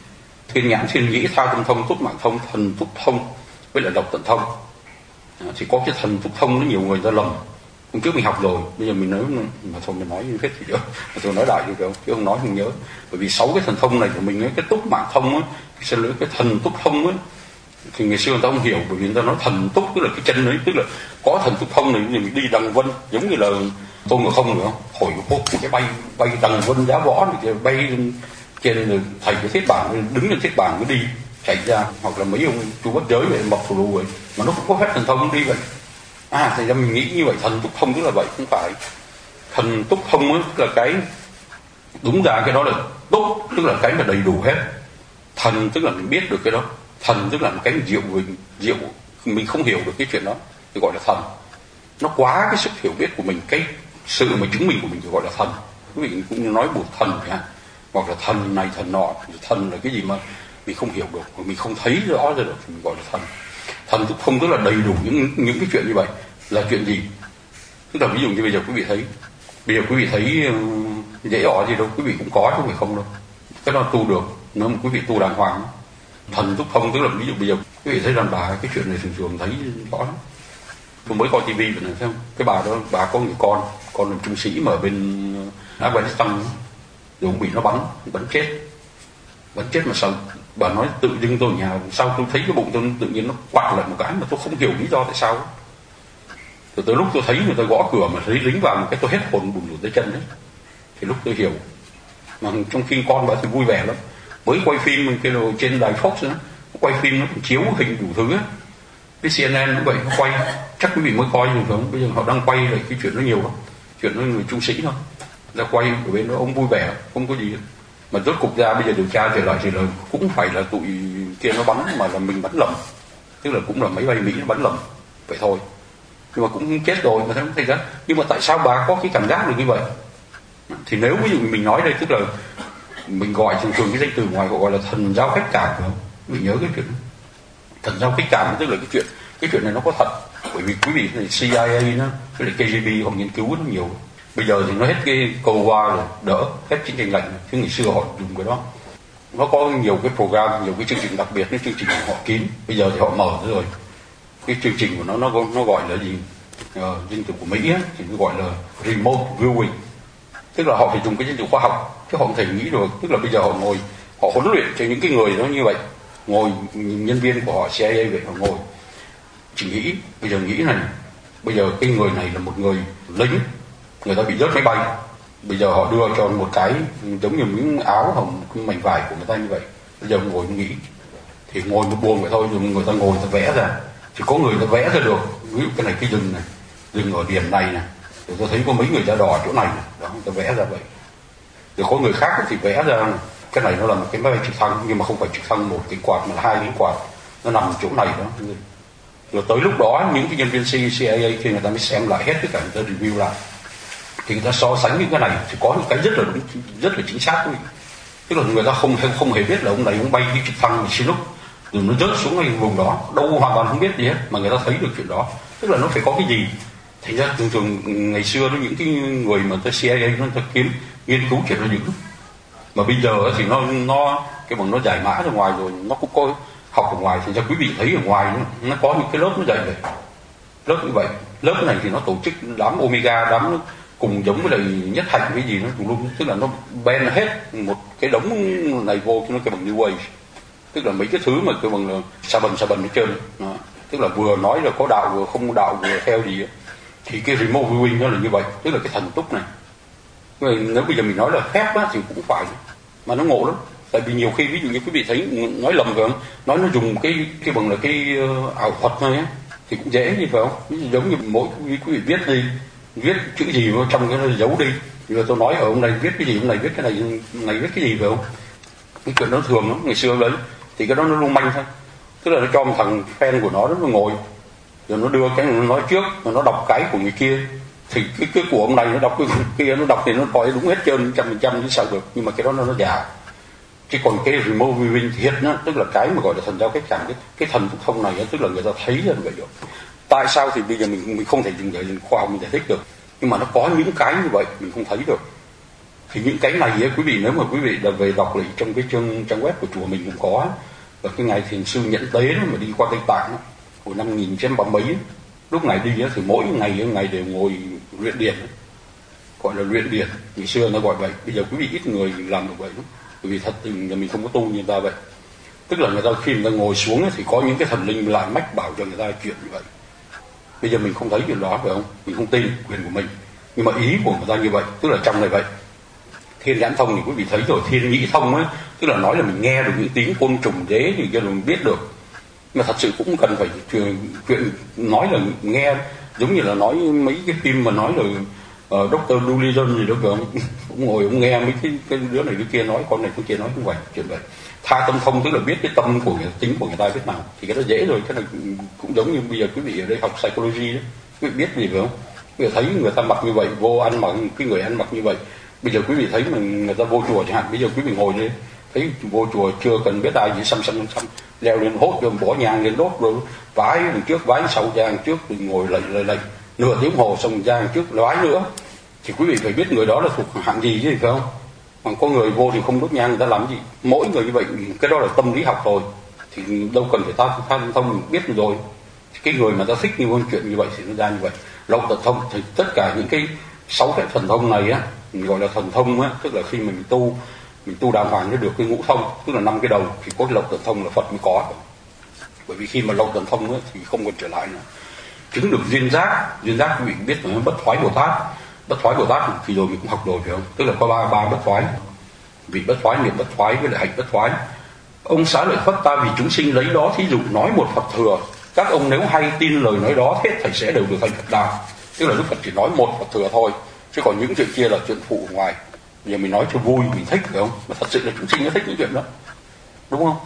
nhĩ, tha tâm thông, túc mạng thông, thần túc thông với lại độc tận thông. Thì có cái thần túc thông nó nhiều người ta lầm. Hôm trước mình học rồi, bây giờ mình nói mà thôi mình nói hết thì được, tôi nói lại được chứ không nói không nhớ. Bởi vì 6 cái thần thông này của mình ấy, cái túc mạng thông ấy, cái thần túc thông ấy, thì ngày xưa người ta không hiểu, bởi vì người ta nói thần túc tức là cái chân ấy, tức là có thần túc thông này thì mình đi đằng vân, giống như là Tôn Ngộ Không nữa, hồi cái bay đằng vân giá võ thì bay trên thầy cái thiết bản, đứng trên thiết bản mới đi chạy ra, hoặc là mấy ông chú bắt giới vậy mập phù lù vậy mà nó cũng có phép thần thông đi vậy. Thì ra mình nghĩ như vậy, thần túc thông tức là vậy, không phải. Thần túc thông ấy, tức là cái đúng ra cái đó là túc, tức là cái mà đầy đủ hết. Thần tức là mình biết được cái đó, thần tức là một cái diệu mình không hiểu được cái chuyện đó thì gọi là thần. Nó quá cái sức hiểu biết của mình, cái sự mà chứng minh của mình thì gọi là thần. Quý vị cũng nói một thần chẳng hạn, hoặc là thần này thần nọ. Thần là cái gì mà mình không hiểu được, mà mình không thấy rõ ra được thì mình gọi là thần. Thần túc thông tức là đầy đủ những cái chuyện như vậy. Là chuyện gì? Tức là ví dụ như bây giờ quý vị thấy dễ ỏ gì đâu, quý vị cũng có chứ không phải không đâu. Cái đó tu được, nếu mà quý vị tu đàng hoàng. Thần túc thông tức là ví dụ bây giờ quý vị thấy đàn bà, cái chuyện này thường thấy rõ lắm. Tôi mới coi tivi vậy này thấy không? Cái bà đó, bà có người con là trung sĩ mà ở bên Afghanistan, rồi cũng bị nó bắn chết mà sao? Bà nói tự dưng tôi ở nhà sao tôi thấy cái bụng tôi tự nhiên nó quặn lại một cái mà tôi không hiểu lý do tại sao. Từ tới lúc tôi thấy người ta gõ cửa mà thấy dính vào một cái tôi hết hồn bùn rùn tới chân đấy, thì lúc tôi hiểu. Mà trong khi con bà thì vui vẻ lắm, mới quay phim cái đồ trên đài Fox nữa, quay phim nó chiếu hình đủ thứ á, cái CNN cũng vậy, nó quay, chắc quý vị mới coi rồi phải không? Bây giờ họ đang quay lại cái chuyện nó nhiều lắm, chuyện nó người trung sĩ thôi, ra quay ở bên đó ông vui vẻ không có gì hết. Mà rốt cục ra bây giờ điều tra trở lại thì là cũng phải là tụi kia nó bắn, mà là mình bắn lầm, tức là cũng là máy bay Mỹ nó bắn lầm vậy thôi. Nhưng mà cũng chết rồi mà thấy ra. Nhưng mà tại sao bà có cái cảm giác được như vậy? Thì nếu ví dụ mình nói đây, tức là mình gọi thường cái danh từ ngoài gọi là thần giao cách cảm, phải không? Mình nhớ cái chuyện thần giao cách cảm, tức là cái chuyện này nó có thật. Bởi vì quý vị này CIA nó cái lại KGB họ nghiên cứu rất nhiều. Bây giờ thì nó hết cái Cold War rồi, đỡ hết chiến tranh lạnh, chứ ngày xưa họ dùng cái đó. Nó có nhiều cái program, nhiều cái chương trình đặc biệt, cái chương trình họ kín. Bây giờ thì họ mở rồi. Cái chương trình của nó gọi là gì? Danh từ của Mỹ ấy, thì nó gọi là remote viewing, tức là họ phải dùng cái danh từ khoa học chứ họ không thể nghĩ được. Tức là bây giờ họ ngồi, họ huấn luyện cho những cái người đó như vậy, ngồi nhân viên của họ CIA vậy, họ ngồi chỉ nghĩ, bây giờ nghĩ này, bây giờ cái người này là một người lính, người ta bị rớt máy bay, bây giờ họ đưa cho một cái giống như miếng áo hoặc một mảnh vải của người ta như vậy, bây giờ ngồi nghĩ, thì ngồi một buồng vậy thôi, rồi người ta ngồi ta vẽ ra, thì có người ta vẽ ra được, ví dụ cái này cái rừng này, dừng ở điểm này này, rồi tôi thấy có mấy người da đỏ chỗ này này, đó người ta vẽ ra vậy. Rồi có người khác thì vẽ ra cái này nó là một cái máy bay trực thăng, nhưng mà không phải trực thăng một cái quạt mà là 2 cái quạt, nó nằm chỗ này đó. Rồi tới lúc đó những cái nhân viên CIA khi người ta mới xem lại hết tất cả, người ta review lại thì người ta so sánh những cái này thì có những cái rất là đúng, rất là chính xác thôi. Tức là người ta không hề biết là ông này ông bay cái trực thăng Chinook rồi nó rớt xuống cái vùng đó, đâu hoàn toàn không biết gì hết, mà người ta thấy được chuyện đó. Tức là nó phải có cái gì. Thành ra thường ngày xưa đó, những cái người mà tới CIA nó nghiên cứu chuyện là những mà bây giờ thì nó cái bằng nó giải mã ra ngoài rồi, nó cũng có học ở ngoài. Thì ra quý vị thấy ở ngoài nó có những cái lớp nó dạy vậy, lớp như vậy. Lớp này thì nó tổ chức đám Omega, đám cùng giống với lại Nhất Hạnh cái gì nó tùm lum, tức là nó ben hết một cái đống này vô cho nó cái bằng New Age, tức là mấy cái thứ mà cái bằng là sa bần hết trơn đó. Tức là vừa nói là có đạo vừa không đạo vừa theo gì đó. Thì cái remote viewing nó là như vậy, tức là cái thần túc này. Nếu bây giờ mình nói là phép á, thì cũng phải, mà nó ngộ lắm. Tại vì nhiều khi ví dụ như quý vị thấy nói lầm phải không, nói nó dùng cái bằng là cái ảo thuật thôi á, thì cũng dễ như phải không. Ví dụ giống như mỗi quý vị viết gì, viết chữ gì vào trong cái nó giấu đi. Rồi tôi nói ở ông này viết cái gì, ông này viết cái này viết cái gì phải không. Cái chuyện đó thường lắm, ngày xưa đấy thì cái đó nó lung manh thôi. Tức là nó cho một thằng fan của nó ngồi, rồi nó đưa cái nó nói trước, rồi nó đọc cái của người kia, thì cái của ông này nó đọc cái kia, nó đọc thì nó coi đúng hết trơn 100% chứ sao được. Nhưng mà cái đó nó giả. Chứ còn cái remote viewing thiệt đó, tức là cái mà gọi là thần giao cách cảm, cái thần thông này đó, tức là người ta thấy ra vậy rồi. Tại sao thì bây giờ mình không thể dùng khoa học mình giải thích được, nhưng mà nó có những cái như vậy mình không thấy được. Thì những cái này ấy, quý vị nếu mà quý vị là về đọc lại trong cái trang web của chùa mình cũng có. Và cái ngày thiền sư Nhẫn Tế đó, mà đi qua Tây Tạng đó, hồi năm 1930 mấy, lúc này đi đó, thì mỗi ngày đều ngồi luyện điền, gọi là luyện điền. Ngày xưa nó gọi vậy, bây giờ quý vị ít người làm được vậy lắm, bởi vì thật tình là mình không có tu như người ta vậy. Tức là người ta khi người ta ngồi xuống ấy, thì có những cái thần linh lại mách bảo cho người ta chuyện như vậy. Bây giờ mình không thấy chuyện đó phải không, mình không tin quyền của mình, nhưng mà ý của người ta như vậy, tức là trong này vậy. Thiên nhãn thông thì quý vị thấy rồi, thiên nhĩ thông ấy, tức là nói là mình nghe được những tiếng côn trùng dế thì kia là mình biết được. Nhưng mà thật sự cũng cần phải chuyện nói là nghe, giống như là nói mấy cái phim mà nói là Dr. Dolittle gì đó phải không? Cũng ngồi cũng nghe mấy cái đứa này đứa kia nói, con này con kia nói như vậy, chuyện vậy. Tha tâm thông tức là biết cái tâm của tính của người ta biết nào, thì cái đó dễ rồi. Cái này cũng giống như bây giờ quý vị ở đây học psychology đó, quý vị biết gì phải không? Quý vị thấy người ta mặc như vậy, vô ăn mặc, cái người ăn mặc như vậy. Bây giờ quý vị thấy mình người ta vô chùa chẳng hạn, bây giờ quý vị ngồi đây thấy vô chùa chưa cần biết ai gì xăm leo lên hốt rồi bỏ nhang lên đốt, rồi vái đằng trước vái sau ra đằng trước, rồi ngồi lạy nửa tiếng hồ xong ra đằng trước vái nữa, thì quý vị phải biết người đó là thuộc hạng gì chứ phải không? Còn có người vô thì không đốt nhang người ta làm gì, mỗi người như vậy, cái đó là tâm lý học rồi, thì đâu cần phải ta thông biết rồi. Cái người mà ta thích như con chuyện như vậy thì nó ra như vậy. Lậu tận thông thì tất cả những cái 6 cái thần thông này á, mình gọi là thần thông á, tức là khi mình tu đàng hoàng nó được cái ngũ thông, tức là 5 cái đầu, thì có lậu tận thông là Phật mới có. Bởi vì khi mà lậu tận thông á, thì không còn trở lại nữa. Chứng được duyên giác quý vị biết là bất thoái Bồ Tát thì rồi mình cũng học rồi phải không? Tức là có ba bất thoái, vị bất thoái, niệm bất thoái với lại hạnh bất thoái. Ông Xá Lợi Phất ta vì chúng sinh lấy đó thí dụ nói một Phật thừa, các ông nếu hay tin lời nói đó hết thảy sẽ đều được thành Phật đạo. Tức là Đức Phật chỉ nói một Phật thừa thôi, chứ còn những chuyện kia là chuyện phụ ngoài. Bây giờ mình nói cho vui, mình thích phải không? Mà thật sự là chúng sinh nó thích những chuyện đó, đúng không?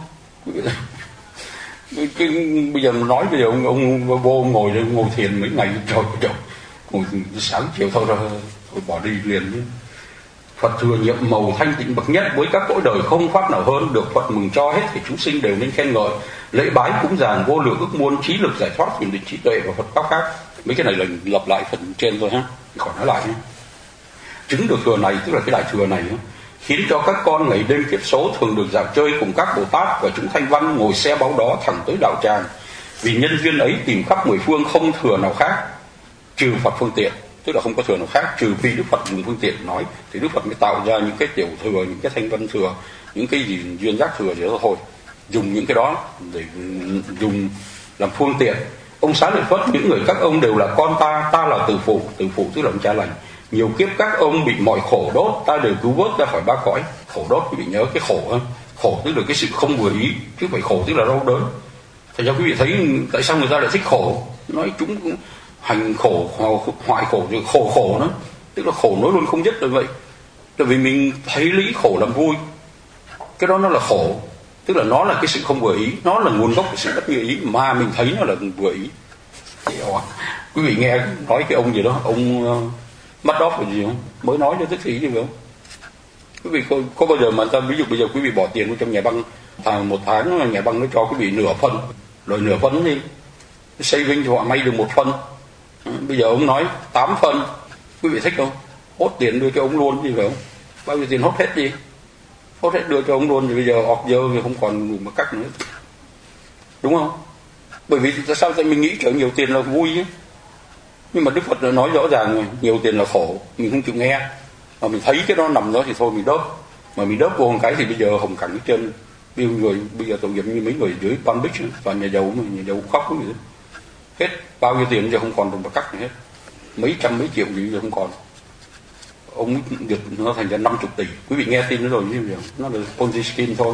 Bây giờ nói bây giờ ông vô ngồi thiền mấy ngày trời ngồi sáng chiều thôi bỏ đi liền chứ. Phật thừa nhiệm màu thanh tịnh bậc nhất, với các cõi đời không pháp nào hơn, được Phật mừng cho hết thì chúng sinh đều nên khen ngợi, lễ bái cúng dường vô lượng ước muôn, trí lực giải thoát, quyền định trí tuệ và Phật pháp khác. Mấy cái này là lặp lại phần trên thôi ha, khỏi nói lại nhé. Chứng được thừa này tức là cái đại thừa này khiến cho các con ngày đêm kiếp số thường được dạo chơi cùng các Bồ Tát và chúng thanh văn, ngồi xe báu đó thẳng tới đạo tràng. Vì nhân duyên ấy tìm khắp mười phương không thừa nào khác trừ Phật phương tiện, tức là không có thừa nào khác trừ phi Đức Phật dùng phương tiện nói, thì Đức Phật mới tạo ra những cái tiểu thừa, những cái thanh văn thừa, những cái gì duyên giác thừa gì đó thôi, dùng những cái đó để dùng làm phương tiện. Ông Xá Lợi Phất, những người các ông đều là con ta là tử phụ tức là ông cha lành. Nhiều kiếp các ông bị mọi khổ đốt, ta đều cứu vớt ra khỏi ba cõi. Khổ đốt quý vị nhớ cái khổ không? Khổ tức là cái sự không vừa ý, chứ không phải khổ tức là đau đớn. Thành ra quý vị thấy tại sao người ta lại thích khổ? Nói chúng hành khổ, hoại khổ, rồi khổ nữa, tức là khổ nối luôn không dứt là vậy. Tại vì mình thấy lý khổ làm vui, cái đó nó là khổ, tức là nó là cái sự không vừa ý, nó là nguồn gốc của sự bất như ý mà mình thấy nó là vừa ý. Quý vị nghe nói cái ông gì đó, ông Madoff là gì không, mới nói cho tức sĩ gì không? Quý vị có bao giờ mà ta, ví dụ bây giờ quý vị bỏ tiền vào trong nhà băng, một tháng nhà băng nó cho quý vị nửa phân, rồi nửa phân đi saving cho họ may được 1 phân. Bây giờ ông nói 8 phân, quý vị thích không? Hốt tiền đưa cho ông luôn gì phải không? Bao nhiêu tiền hốt hết đi, hốt hết đưa cho ông luôn, thì bây giờ ọt dơ thì không còn một cách nữa, đúng không? Bởi vì tại sao mình nghĩ trở nhiều tiền là vui chứ? Nhưng mà Đức Phật đã nói rõ ràng nhiều tiền là khổ, mình không chịu nghe, mà mình thấy cái đó nằm đó thì thôi mình đớp, mà mình đớp vô một cái thì bây giờ hồng cảnh trên bây giờ tội nghiệp như mấy người dưới Palm Beach toàn nhà giàu, mà nhà giàu khóc cái gì đó. Hết bao nhiêu tiền giờ không còn đồng bạc cắt gì hết, mấy trăm mấy triệu gì giờ không còn. Ông giật nó thành ra 50 tỷ, quý vị nghe tin nó rồi như vậy, nó là Ponzi scheme thôi.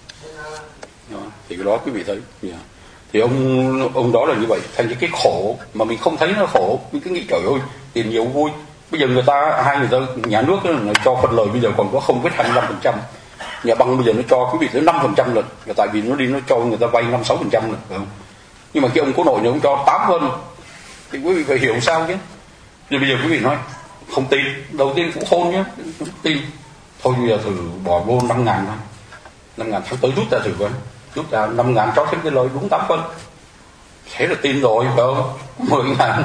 Đó, thì cái đó quý vị thấy, thì ông đó là như vậy. Thành ra cái khổ mà mình không thấy nó khổ, mình cứ nghĩ trời ơi tiền nhiều vui. Bây giờ người ta nhà nước nó cho phần lời bây giờ còn có 0,25%, nhà băng bây giờ nó cho quý vị tới 5% lần, tại vì nó cho người ta vay 5-6% lần, phải không? Nhưng mà cái ông cố nội này ông cho 8 phân, thì quý vị phải hiểu sao chứ. Thì bây giờ quý vị nói không tin, đầu tiên cũng hôn nhé, không tin, thôi bây giờ thử bỏ vô 5.000 thôi, 5.000 tháng tới rút ra thử coi, rút ra 5.000 cho thêm cái lời đúng 8 phân, thế là tin rồi, phải không? 10.000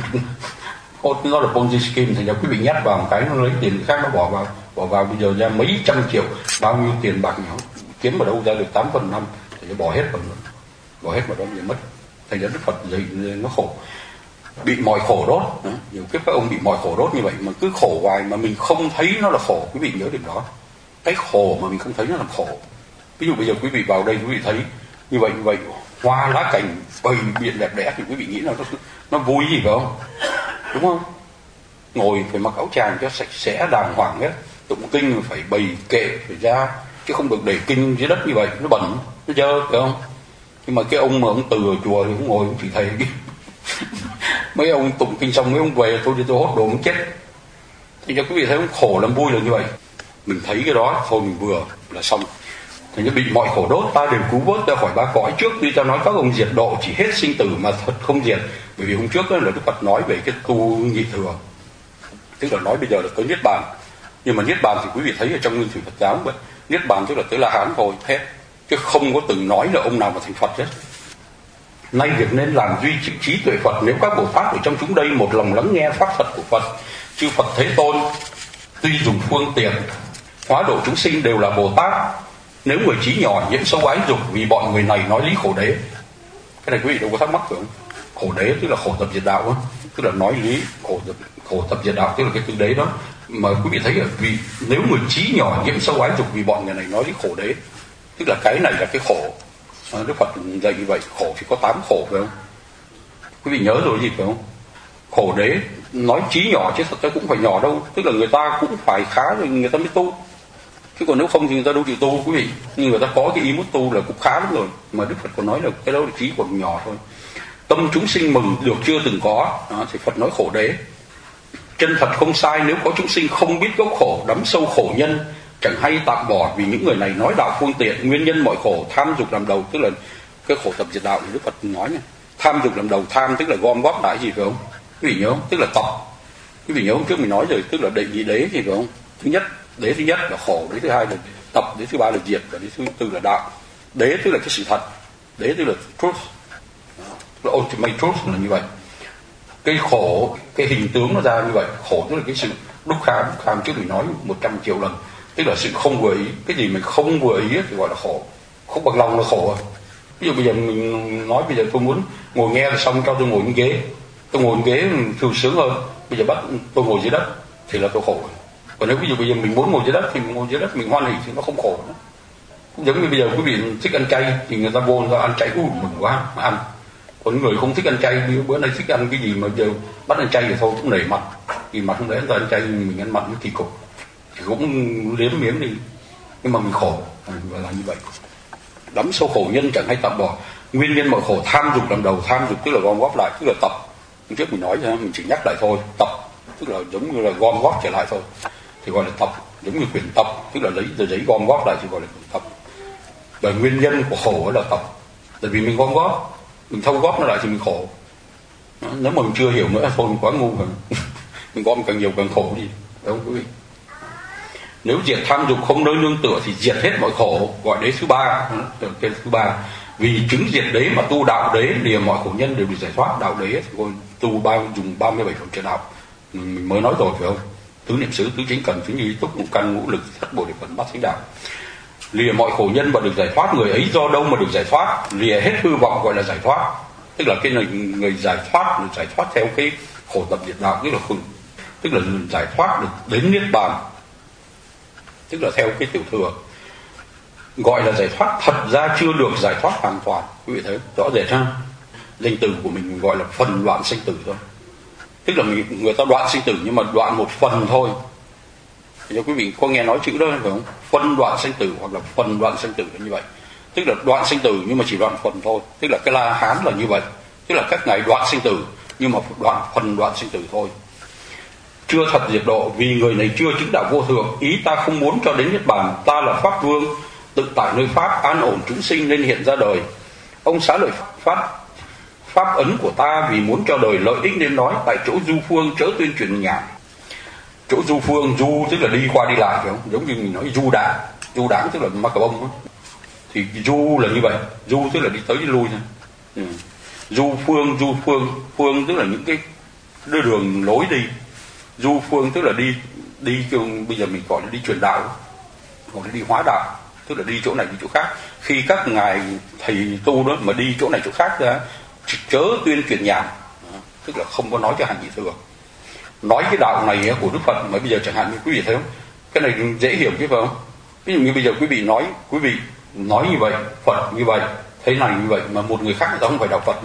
nó là Ponzi scheme, thành ra quý vị nhét vào một cái nó lấy tiền khác nó bỏ vào bây giờ ra mấy trăm triệu, bao nhiêu tiền bạc nhỏ kiếm ở đâu ra được 8%, thì bỏ hết vào đó thì mất. Thành ra Đức Phật dạy nó khổ, bị mọi khổ đốt. Nhiều kiếp các ông bị mọi khổ đốt như vậy mà cứ khổ hoài mà mình không thấy nó là khổ. Quý vị nhớ điều đó, cái khổ mà mình không thấy nó là khổ. Ví dụ bây giờ quý vị vào đây quý vị thấy như vậy hoa lá cành bầy biển đẹp đẽ thì quý vị nghĩ là nó vui gì phải không? Đúng không? Ngồi phải mặc áo tràng cho sạch sẽ đàng hoàng hết, tụng kinh phải bày kệ phải ra, chứ không được để kinh dưới đất như vậy, nó bẩn nó dơ, phải không? Nhưng mà cái ông mà ông từ ở chùa thì ông ngồi ông chỉ thầy mấy ông tụng kinh xong mấy ông về tôi hốt đồ ông chết. Thì cho quý vị thấy ông khổ làm vui là như vậy. Mình thấy cái đó thôi mình vừa là xong. Thành ra bị mọi khổ đốt ta đều cứu vớt ra khỏi ba cõi. Trước khi ta nói các ông diệt độ chỉ hết sinh tử mà thật không diệt. Bởi vì hôm trước là Đức Phật nói về cái tu nhị thừa, tức là nói bây giờ là tới niết bàn. Nhưng mà niết bàn thì quý vị thấy ở trong nguyên thủy Phật giáo vậy, niết bàn tức là tới La Hán thôi hết, chứ không có từng nói là ông nào mà thành Phật hết. Nay việc nên làm duy trì trí tuệ Phật. Nếu các Bồ Tát ở trong chúng đây một lòng lắng nghe pháp Phật của Phật, chư Phật Thế Tôn tuy dùng phương tiện hóa độ chúng sinh đều là Bồ Tát. Nếu người trí nhỏ nhiễm sâu ái dục vì bọn người này nói lý khổ đế. Cái này quý vị đâu có thắc mắc phải không? Khổ đế tức là khổ tập diệt đạo đó, tức là nói lý khổ tập diệt đạo, tức là cái từ đế đó. Mà quý vị thấy là vì nếu người trí nhỏ nhiễm sâu ái dục vì bọn người này nói lý khổ đế, tức là cái này là cái khổ. Đức Phật dạy như vậy, khổ thì có 8 khổ phải không? Quý vị nhớ rồi gì phải không? Khổ đế nói trí nhỏ chứ thật ra cũng phải nhỏ đâu, tức là người ta cũng phải khá rồi người ta mới tu, chứ còn nếu không thì người ta đâu chịu tu quý vị. Nhưng người ta có cái ý muốn tu là cũng khá lắm rồi, mà Đức Phật còn nói là cái đó là trí còn nhỏ thôi. Tâm chúng sinh mừng được chưa từng có đó, thì Phật nói khổ đế. Chân thật không sai, nếu có chúng sinh không biết gốc khổ, đắm sâu khổ nhân, chẳng hay tạm bỏ vì những người này nói đạo phương tiện. Nguyên nhân mọi khổ tham dục làm đầu, tức là cái khổ tập diệt đạo thì Đức Phật nói nha. Tham dục làm đầu, tham tức là gom góp lại gì phải không? Quý vị nhớ không? Tức là tập. Quý vị nhớ hôm trước mình nói rồi, tức là đệ nhị đế gì phải không? Đế thứ nhất là khổ, đế thứ hai là tập, đế thứ ba là diệt, và đế thứ tư là đạo. Đế tức là cái sự thật, đế tức là truth, là ultimate truth là như vậy. Cái khổ, cái hình tướng nó ra như vậy. Khổ tức là cái sự đúc kham trước mình nói 100 triệu lần, tức là sự không vừa ý. Cái gì mình không vừa ý thì gọi là khổ. Không bằng lòng là khổ. Ví dụ bây giờ mình nói bây giờ tôi muốn ngồi nghe là xong cho tôi ngồi trên ghế, tôi ngồi trên ghế thường sướng hơn. Bây giờ bắt tôi ngồi dưới đất thì là tôi khổ. Còn nếu ví dụ bây giờ mình muốn ngồi dưới đất thì mình ngồi dưới đất, mình hoan hỉ thì nó không khổ nữa. Cũng giống như bây giờ quý vị thích ăn chay thì người ta vô người ta ăn chay mừng quá mà ăn. Còn người không thích ăn chay, bữa nay thích ăn cái gì mà giờ bắt ăn chay thì thôi cũng nể mặt, vì mặt không để người ta ăn chay mình ăn mặn nó kỳ cục thì cũng liếm miếng đi, nhưng mà mình khổ là như vậy. Đắm sâu khổ nhân chẳng hay tạm bỏ. Nguyên nhân mọi khổ tham dục làm đầu, tham dục tức là gom góp lại, tức là tập. trước mình nói ra, mình chỉ nhắc lại thôi. Tập tức là giống như là gom góp trở lại thôi thì gọi là tập, giống như quyển tập tức là lấy tờ giấy gom góp lại thì gọi là quyển tập. Và nguyên nhân của khổ là tập, tại vì mình gom góp, mình thâu góp nó lại thì mình khổ. Nếu mà mình chưa hiểu nữa thôi mình quá ngu rồi. Mình gom càng nhiều càng khổ đi, đúng không quý vị? Nếu diệt tham dục không nơi nương tựa thì diệt hết mọi khổ, gọi đế thứ ba. Cái thứ ba, vì chứng diệt đế mà tu đạo đế lìa mọi khổ nhân đều được giải thoát. Đạo đế thì gọi tu dùng 37 phẩm trợ đạo, mình mới nói rồi phải không? Tứ niệm xứ, tứ chính cần, tứ như ý túc, ngũ căn, ngũ lực, thất bồ đề phần, bát chánh đạo. Lìa mọi khổ nhân và được giải thoát, người ấy do đâu mà được giải thoát? Lìa hết hư vọng gọi là giải thoát. Tức là cái người giải thoát theo cái khổ tập diệt đạo, tức là giải thoát được đến niết bàn, tức là theo cái tiểu thừa, gọi là giải thoát. Thật ra chưa được giải thoát hoàn toàn, quý vị thấy rõ rệt ha. Danh từ của mình gọi là phần đoạn sinh tử thôi, tức là người ta đoạn sinh tử nhưng mà đoạn một phần thôi. Thì quý vị có nghe nói chữ đó phải không? Phân đoạn sinh tử hoặc là phần đoạn sinh tử là như vậy, tức là đoạn sinh tử nhưng mà chỉ đoạn phần thôi. Tức là cái La Hán là như vậy, tức là các ngài đoạn sinh tử nhưng mà phần đoạn sinh tử thôi. Chưa thật diệt độ vì người này chưa chứng đạo vô thượng. Ý ta không muốn cho đến niết bàn, ta là pháp vương, tự tại nơi pháp, an ổn chúng sinh nên hiện ra đời. Ông xá lợi pháp ấn của ta vì muốn cho đời lợi ích nên nói, tại chỗ du phương chớ tuyên truyền nhảm. Chỗ du phương, du tức là đi qua đi lại phải không? Giống như mình nói du đảng tức là ma cà bông. Thì du là như vậy, du tức là đi tới đi lui thôi. Du phương tức là những cái đưa đường lối đi. Du phương tức là đi bây giờ mình gọi là đi truyền đạo, gọi là đi hóa đạo, tức là đi chỗ này đi chỗ khác. Khi các ngài thầy tu đó mà đi chỗ này chỗ khác ra, chớ tuyên truyền nhảm, tức là không có nói cho hàng nhị thừa. Nói cái đạo này của Đức Phật mà bây giờ chẳng hạn như quý vị thấy không, cái này dễ hiểu chứ phải không? Ví dụ như bây giờ quý vị nói như vậy, Phật như vậy, thế này như vậy, mà một người khác người ta không phải đạo Phật nữa,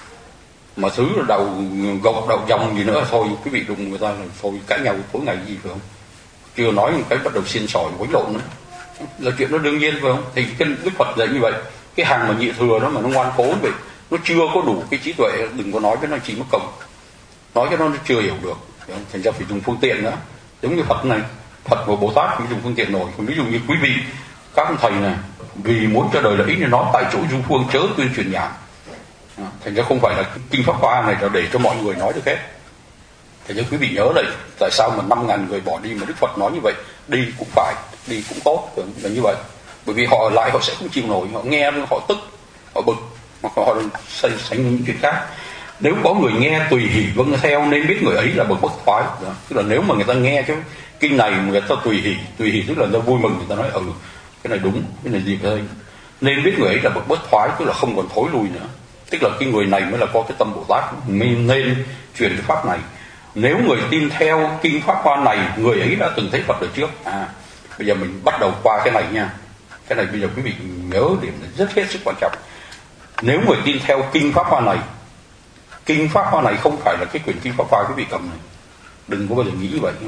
mà thứ là đầu gộc đầu dòng gì nữa, thôi quý vị đụng người ta là thôi cãi nhau tối ngày gì phải không? Chưa nói một cái bắt đầu xiên sỏi quấy lộn nữa, là chuyện đó đương nhiên phải không? Thì cái Đức Phật dạy như vậy, cái hàng mà nhị thừa đó mà nó ngoan cố vậy, nó chưa có đủ cái trí tuệ, đừng có nói với nó chỉ mất công, nói cái nó chưa hiểu được, thành ra phải dùng phương tiện nữa. Giống như Phật này, Phật và Bồ Tát mới dùng phương tiện nổi. Ví dụ như quý vị các thầy này vì muốn cho đời lợi ích nên nói tại chỗ du phương chớ tuyên truyền nhảm. Thành ra không phải là kinh Pháp Hoa này là để cho mọi người nói được hết. Thành ra quý vị nhớ đây, tại sao mà 5.000 người bỏ đi mà Đức Phật nói như vậy, đi cũng phải, đi cũng tốt, là như vậy. Bởi vì họ ở lại họ sẽ không chịu nổi, họ nghe họ tức, họ bực, hoặc họ sanh những chuyện khác. Nếu có người nghe tùy hỷ vâng theo nên biết người ấy là bậc bất thoái. Tức là nếu mà người ta nghe cái kinh này người ta tùy hỷ tức là người ta vui mừng, người ta nói cái này đúng, cái này gì đây, nên biết người ấy là bậc bất thoái, tức là không còn thối lui nữa. Tức là cái người này mới là có cái tâm Bồ Tát, nên truyền cái pháp này. Nếu người tin theo kinh Pháp Hoa này, người ấy đã từng thấy Phật ở trước. Bây giờ mình bắt đầu qua cái này nha. Cái này bây giờ quý vị nhớ điểm này rất hết sức quan trọng. Nếu người tin theo kinh Pháp Hoa này, kinh Pháp Hoa này không phải là cái quyển kinh Pháp Hoa quý vị cầm này, đừng có bao giờ nghĩ như vậy nha.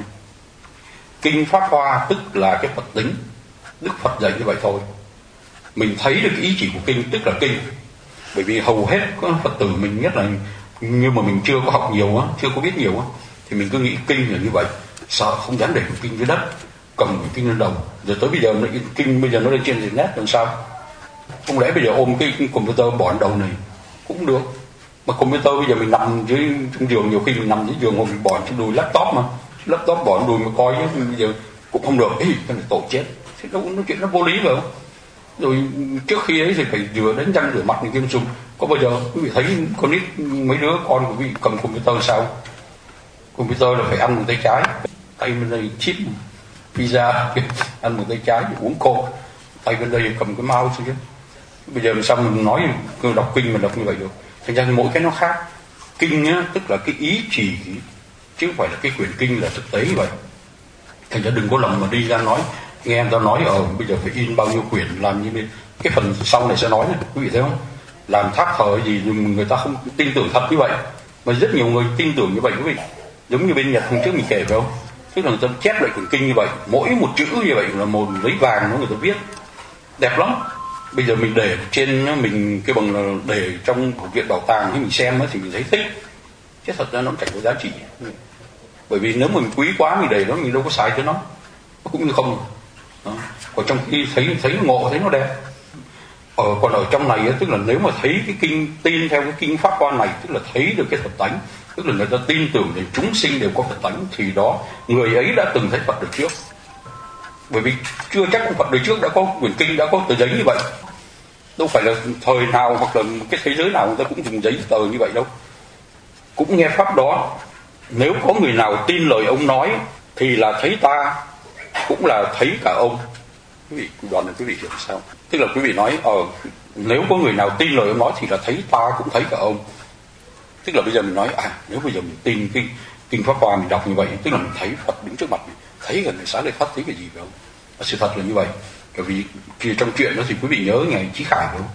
Kinh Pháp Hoa tức là cái Phật tính, Đức Phật dạy như vậy thôi. Mình thấy được cái ý chỉ của kinh tức là kinh. Bởi vì hầu hết các Phật tử mình, nhất là nhưng mà mình chưa có học nhiều á, chưa có biết nhiều á, thì mình cứ nghĩ kinh là như vậy, sợ không dám để kinh dưới đất, cầm kinh lên đầu. Rồi tới bây giờ kinh bây giờ nó lên trên internet làm sao? Không lẽ bây giờ ôm cái computer bỏ lên đầu này cũng được? Mà computer bây giờ mình nằm dưới trong giường, nhiều khi mình nằm dưới giường hoặc mình bỏ trên đùi laptop, mà laptop bỏ trên đùi mà coi chứ bây giờ cũng không được. Cái này tội chết, thế đâu nói chuyện nó vô lý phải không? Rồi trước khi ấy thì phải rửa đánh răng rửa mặt này kia dùng. Có bao giờ quý vị thấy con nít mấy đứa con của quý vị cầm computer sao? Computer là phải ăn bằng tay trái, tay bên đây chip pizza ăn bằng tay trái, uống coke, tay bên đây cầm cái mouse chứ. Bây giờ làm sao mình nói đọc kinh mà đọc như vậy được? Thành ra mỗi cái nó khác. Kinh á, tức là cái ý chỉ chứ không phải là cái quyển kinh là thực tế như vậy. Thành ra đừng có lầm mà đi ra nói, nghe người ta nói bây giờ phải in bao nhiêu quyển, làm như bên cái phần sau này sẽ nói này, quý vị thấy không? Làm thác thờ gì nhưng người ta không tin tưởng thật như vậy, mà rất nhiều người tin tưởng như vậy quý vị. Giống như bên Nhật hôm trước mình kể phải không? Tức là người ta chép lại quyển kinh như vậy, mỗi một chữ như vậy là một giấy vàng nó người ta viết đẹp lắm. Bây giờ mình để trên mình cái bằng là để trong học viện bảo tàng thì mình xem thì mình thấy thích, chứ thật ra nó chẳng có giá trị. Bởi vì nếu mình quý quá mình để nó, mình đâu có xài cho nó cũng như không. Đó. Còn trong khi thấy nó ngộ, thấy nó đẹp. Còn ở trong này tức là nếu mà thấy cái kinh, tin theo cái kinh Pháp Hoa này, tức là thấy được cái Phật tánh, tức là người ta tin tưởng rằng chúng sinh đều có Phật tánh, thì đó người ấy đã từng thấy Phật được trước. Bởi vì chưa chắc ông Phật đời trước đã có quyển kinh, đã có tờ giấy như vậy. Đâu phải là thời nào hoặc là cái thế giới nào người ta cũng dùng giấy tờ như vậy đâu. Cũng nghe pháp đó, nếu có người nào tin lời ông nói thì là thấy ta, cũng là thấy cả ông. Quý vị đoán là quý vị hiểu sao? Tức là quý vị nói nếu có người nào tin lời ông nói thì là thấy ta cũng thấy cả ông. Tức là bây giờ mình nói nếu bây giờ mình tin cái kinh Pháp Hoa, mình đọc như vậy, tức là mình thấy Phật đứng trước mặt mình, thấy gần người Xá Lợi Phất, thấy cái gì phải không? Sự thật là như vậy. Bởi vì trong chuyện đó thì quý vị nhớ ngày Chí Khải phải không?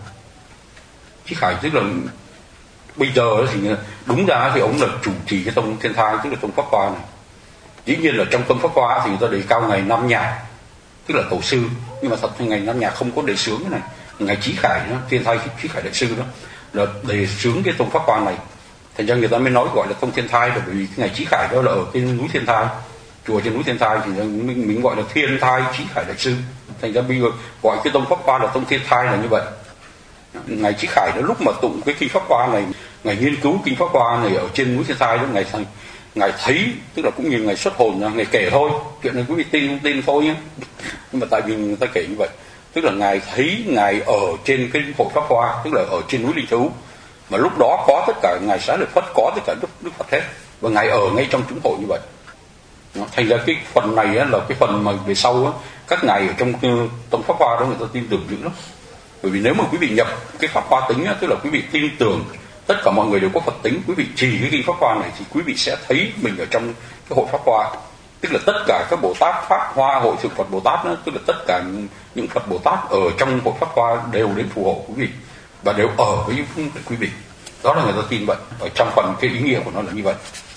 Chí Khải tức là bây giờ thì đúng ra thì ông là chủ trì cái tông Thiên Thai, tức là tông Pháp Hoa này. Dĩ nhiên là trong tông Pháp Hoa thì người ta đề cao ngày Nam Nhạc, tức là tổ sư, nhưng mà thật thì ngày Nam Nhạc không có đề xướng cái này. Ngày Chí Khải đó, Thiên Thai Chí Khải đại sư đó là đề xướng cái tông Pháp Hoa này. Thành ra người ta mới nói gọi là tông Thiên Thai, bởi vì cái ngày Chí Khải đó là ở cái núi Thiên Thai, chùa trên núi Thiên Thai, thì mình gọi là Thiên Thai Chí Khải đại sư. Thành ra bây giờ gọi cái tông Pháp Hoa là tông Thiên Thai là như vậy. Ngày Chí Khải đó lúc mà tụng cái kinh Pháp Hoa này, ngày nghiên cứu kinh Pháp Hoa này ở trên núi Thiên Thai đó, ngài thấy, tức là cũng như ngày xuất hồn, ngài kể thôi, chuyện này quý vị tin không tin thôi nhé, nhưng mà tại vì người ta kể như vậy, tức là ngài thấy ngài ở trên cái hội Pháp Hoa, tức là ở trên núi Linh Thú, mà lúc đó có tất cả ngài Xá Lợi Phất, có tất cả Đức Phật hết, và ngài ở ngay trong chúng hội như vậy. Thành ra cái phần này là cái phần mà về sau các ngài ở trong tông Pháp Hoa đó người ta tin tưởng dữ lắm. Bởi vì nếu mà quý vị nhập cái Pháp Hoa tính, tức là quý vị tin tưởng tất cả mọi người đều có Phật tính, quý vị trì cái kinh Pháp Hoa này thì quý vị sẽ thấy mình ở trong cái hội Pháp Hoa. Tức là tất cả các Bồ Tát Pháp Hoa, hội Thượng Phật Bồ Tát đó, tức là tất cả những Phật Bồ Tát ở trong hội Pháp Hoa đều đến phù hộ quý vị và đều ở với quý vị. Đó là người ta tin vậy. Ở trong phần cái ý nghĩa của nó là như vậy.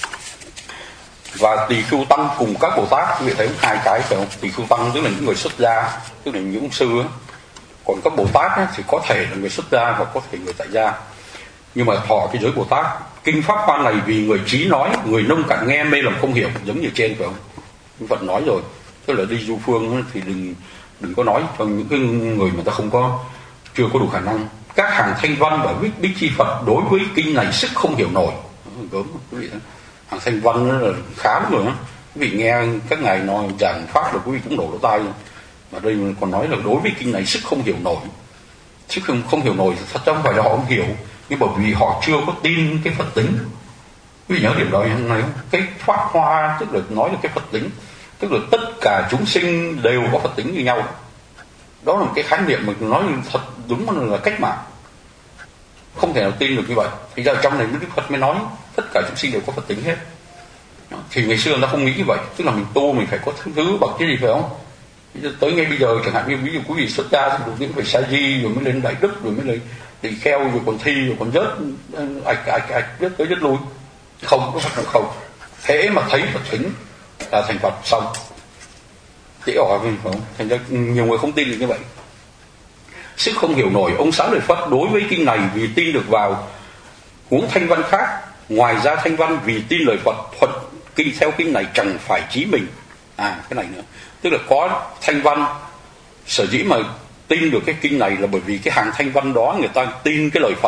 Và Tỳ Khưu Tăng cùng các Bồ Tát, quý vị thấy hai cái phải không? Tỳ Khưu Tăng tức là những người xuất gia, tức là những ông sư ấy. Còn các Bồ Tát ấy, thì có thể là người xuất gia và có thể người tại gia. Nhưng mà thọ cái giới Bồ Tát, kinh Pháp Hoa này vì người trí nói, người nông cạn nghe mê làm không hiểu, giống như trên phải không? Phật nói rồi, tức là đi du phương thì đừng có nói cho những cái người mà ta chưa có đủ khả năng. Các hàng thanh văn và bích chi Phật đối với kinh này sức không hiểu nổi. Gớm quý vị thấy. Hàng thanh văn đó là khá lắm rồi đó. Quý vị nghe các ngài nói giảng pháp là quý vị cũng đổ lỗ tai. Mà đây còn nói là đối với kinh này sức không hiểu nổi. Sức không hiểu nổi thật ra không phải là họ không hiểu, nhưng bởi vì họ chưa có tin cái Phật tính. Quý vị nhớ điểm đó này không? Cái Pháp Hoa tức là nói là cái Phật tính, tức là tất cả chúng sinh đều có Phật tính như nhau. Đó là một cái khái niệm mà nói thật đúng là cách mạng. Không thể nào tin được như vậy. Thì ra trong này Đức Phật mới nói tất cả chúng sinh đều có Phật tính hết. Thì ngày xưa người ta không nghĩ như vậy, tức là mình tu mình phải có thứ bậc cái gì phải không? Tới ngay bây giờ chẳng hạn như ví dụ quý vị xuất gia thì đầu tiên phải sa di, rồi mới lên đại đức, rồi mới lên tỳ kheo, rồi còn thi, rồi còn rớt ạch rớt tới rớt lui. Không có Phật nào không. Thế mà thấy Phật tính là thành Phật xong. Dễ hỏi mình phải không? Thành ra nhiều người không tin được như vậy. Sức không hiểu nổi, ông Xá Lợi Phất đối với kinh này vì tin được vào huống thanh văn khác. Ngoài ra thanh văn vì tin lời Phật thuật kinh theo kinh này chẳng phải chí mình. Cái này nữa. Tức là có thanh văn, sở dĩ mà tin được cái kinh này là bởi vì cái hàng thanh văn đó người ta tin cái lời Phật.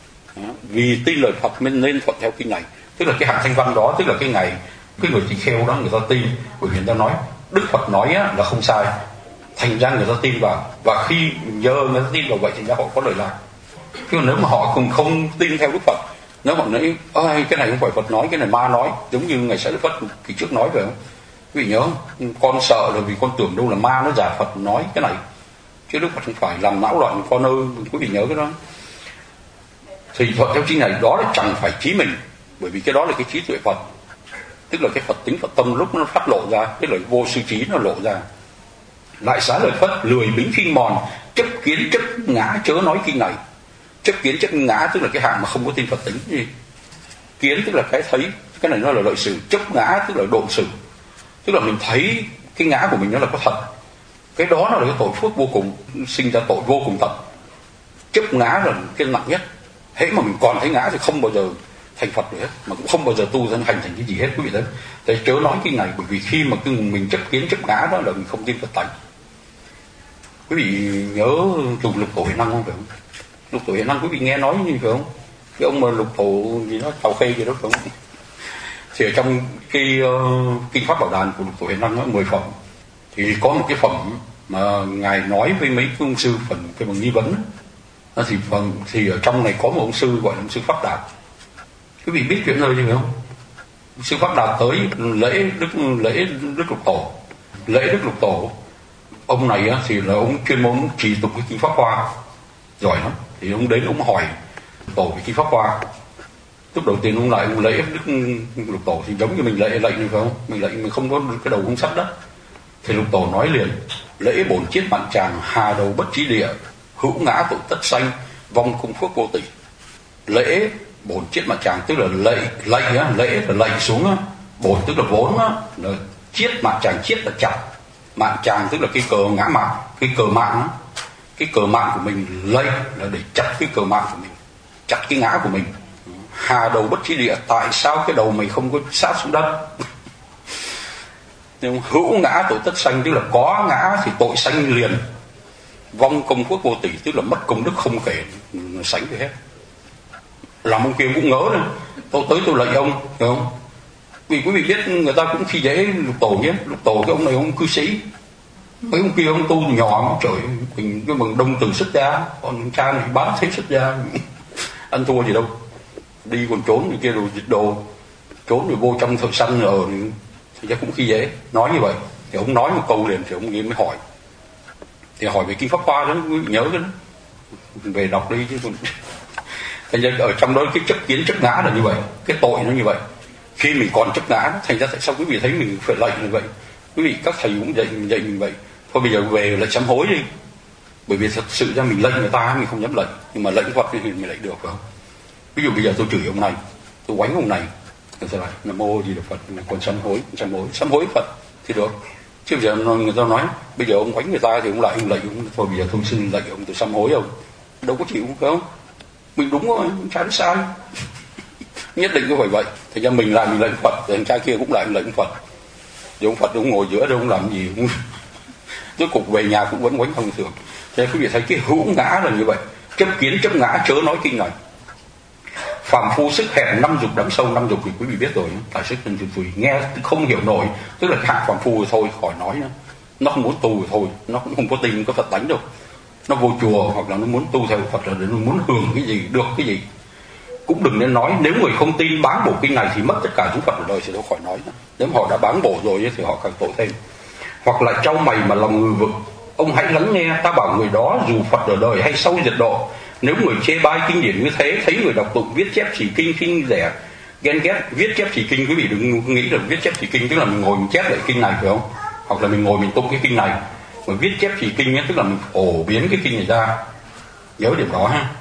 Vì tin lời Phật nên thuận theo kinh này. Tức là cái hàng thanh văn đó, tức là cái người tỳ kheo đó người ta tin, bởi vì người ta nói Đức Phật nói là không sai, thành ra người ta tin vào, và khi giờ người ta tin vào vậy thì ra họ có lời lạc. Chứ nếu mà họ không tin theo Đức Phật, nếu họ nói cái này không phải Phật nói, cái này ma nói, giống như ngày Xá Lợi Phất kỳ trước nói về không? Quý vị nhớ, con sợ là vì con tưởng đâu là ma nó giả Phật nói cái này, chứ Đức Phật không phải làm não loạn con ơi. Quý vị nhớ cái đó. Thì thuận theo chính này đó là chẳng phải trí mình, bởi vì cái đó là cái trí tuệ Phật, tức là cái Phật tính Phật tâm lúc nó phát lộ ra, tức là vô sư trí nó lộ ra. Lại Xá Lợi Phất lười bính khinh mòn, chấp kiến chấp ngã chớ nói kinh này. Chấp kiến chấp ngã tức là cái hạng mà không có tin Phật tính gì. Kiến tức là cái thấy, cái này nó là lợi sự. Chấp ngã tức là độn sự, tức là mình thấy cái ngã của mình nó là có thật. Cái đó là cái tội phước vô cùng, sinh ra tội vô cùng thật. Chấp ngã là cái nặng nhất. Hễ mà mình còn thấy ngã thì không bao giờ thành Phật rồi hết, mà cũng không bao giờ tu thành thành cái gì hết quý vị thấy. Thế chớ nói cái này, bởi vì khi mà mình chấp kiến chấp ngã đó là mình không tin Phật tánh. Quý vị nhớ Lục Tổ Huệ Năng không phải không? Lục Tổ Huệ Năng quý vị nghe nói như phải không? Cái ông mà Lục Tổ gì đó Tào Khê gì đó phải không? Thì ở trong cái kinh Pháp Bảo Đàn của Lục Tổ Huệ Năng đó, 10 phẩm thì có một cái phẩm mà ngài nói với mấy ông sư phần cái bằng nghi vấn đó, thì ở trong này có một ông sư gọi là ông sư Pháp Đạt. Quý vị biết chuyện rồi chứ phải không? Sư Pháp Đạt tới lễ Đức Lục Tổ. Lễ Đức Lục Tổ, ông này á, thì là ông chuyên môn trì tụng cái kinh Pháp Hoa giỏi lắm. Thì ông đến ông hỏi Tổ về kinh Pháp Hoa. Lúc đầu tiên ông lại ông lễ Đức Lục Tổ thì giống như mình lệnh phải không? Mình không có cái đầu không sắt đó. Thì Lục Tổ nói liền: lễ bổn chiết mạn tràng, hà đầu bất trí địa, hữu ngã tội tất sanh, vong không phước vô tỷ. Lễ bổn chiết mạn tràng tức là lễ là lạy xuống á, bổn tức là vốn á, là chiết mạn tràng, chiết là chặt, mạn tràng tức là cái cờ ngã mạn, cái cờ mạng á, cái cờ mạng của mình lạy là để chặt cái cờ mạng của mình, chặt cái ngã của mình. Hà đầu bất trí địa, tại sao cái đầu mày không có sát xuống đất? Nhưng hữu ngã tội tất sanh tức là có ngã thì tội sanh liền. Vong công phước vô tỷ tức là mất công đức không kể sánh gì hết. Làm ông kia cũng ngớ nữa, tôi tới tôi lạy ông, hiểu không? Vì quý vị biết người ta cũng khi dễ Lục Tổ nhé. Lục Tổ cái ông này ông cư sĩ, mấy ông kia ông tu nhỏ, trời mình cái bằng đông từ xuất gia, còn cha này bán thế xuất gia ăn thua gì đâu, đi còn trốn như kia rồi dịch đồ, trốn rồi vô trong thợ săn rồi thì ra cũng khi dễ. Nói như vậy thì ông nói một câu liền thì ông mới hỏi, thì hỏi về kinh Pháp Hoa đó, nhớ cái đó về đọc đi chứ còn. Thành ra ở trong đó cái chấp kiến chấp ngã là như vậy, cái tội nó như vậy. Khi mình còn chấp ngã, thành ra tại sao quý vị thấy mình phải lạy như vậy? Quý vị các thầy cũng dạy mình vậy. Thôi bây giờ về lại sám hối đi, bởi vì thật sự ra mình lạy người ta mình không dám lạy, nhưng mà lạy Phật thì mình lạy được, phải không? Ví dụ bây giờ tôi chửi ông này, tôi quánh ông này, tôi sẽ lại Nam Mô Di Đà Phật, còn sám hối Phật thì được. Chứ bây giờ người ta nói bây giờ ông quánh người ta thì ông lạy ông, thôi bây giờ tôi xin lạy ông, tôi sám hối ông, đâu có chịu, phải không? Mình đúng rồi, cha nó sai, nhất định có phải vậy. Thành ra mình làm mình lệnh Phật, thì thằng cha kia cũng lại lệnh Phật, thì ông Phật ông ngồi giữa đâu ông làm gì, cuối cùng về nhà cũng vẫn quánh thông thường. Thế quý vị thấy cái hữu ngã là như vậy, chấp kiến chấp ngã chớ nói kinh này. Phàm phu sức hẹn 50 đắm sâu, 50 thì quý vị biết rồi, tại sức nên tùy nghe không hiểu nổi, tức là hạng phàm phu rồi thôi khỏi nói nữa. Nó không muốn tu rồi thôi, nó cũng không có tin có Phật tánh đâu. Nó vô chùa hoặc là nó muốn tu theo Phật là để nó muốn hưởng cái gì, được cái gì. Cũng đừng nên nói, nếu người không tin bán bổ kinh này thì mất tất cả chúng Phật ở đời thì đâu khỏi nói nữa. Nếu họ đã bán bổ rồi thì họ càng tội thêm. Hoặc là trao mày mà lòng ngừ vực, ông hãy lắng nghe ta bảo người đó dù Phật ở đời hay sau diệt độ. Nếu người chê bai kinh điển như thế, thấy người đọc tụng viết chép chỉ kinh khinh rẻ ghen ghét. Viết chép chỉ kinh quý vị đừng nghĩ là viết chép chỉ kinh tức là mình ngồi mình chép lại kinh này, phải không? Hoặc là mình ngồi mình tụng cái kinh này. Mà viết chép chỉ kinh ấy, tức là mình phổ biến cái kinh này ra, nhớ điểm đó ha.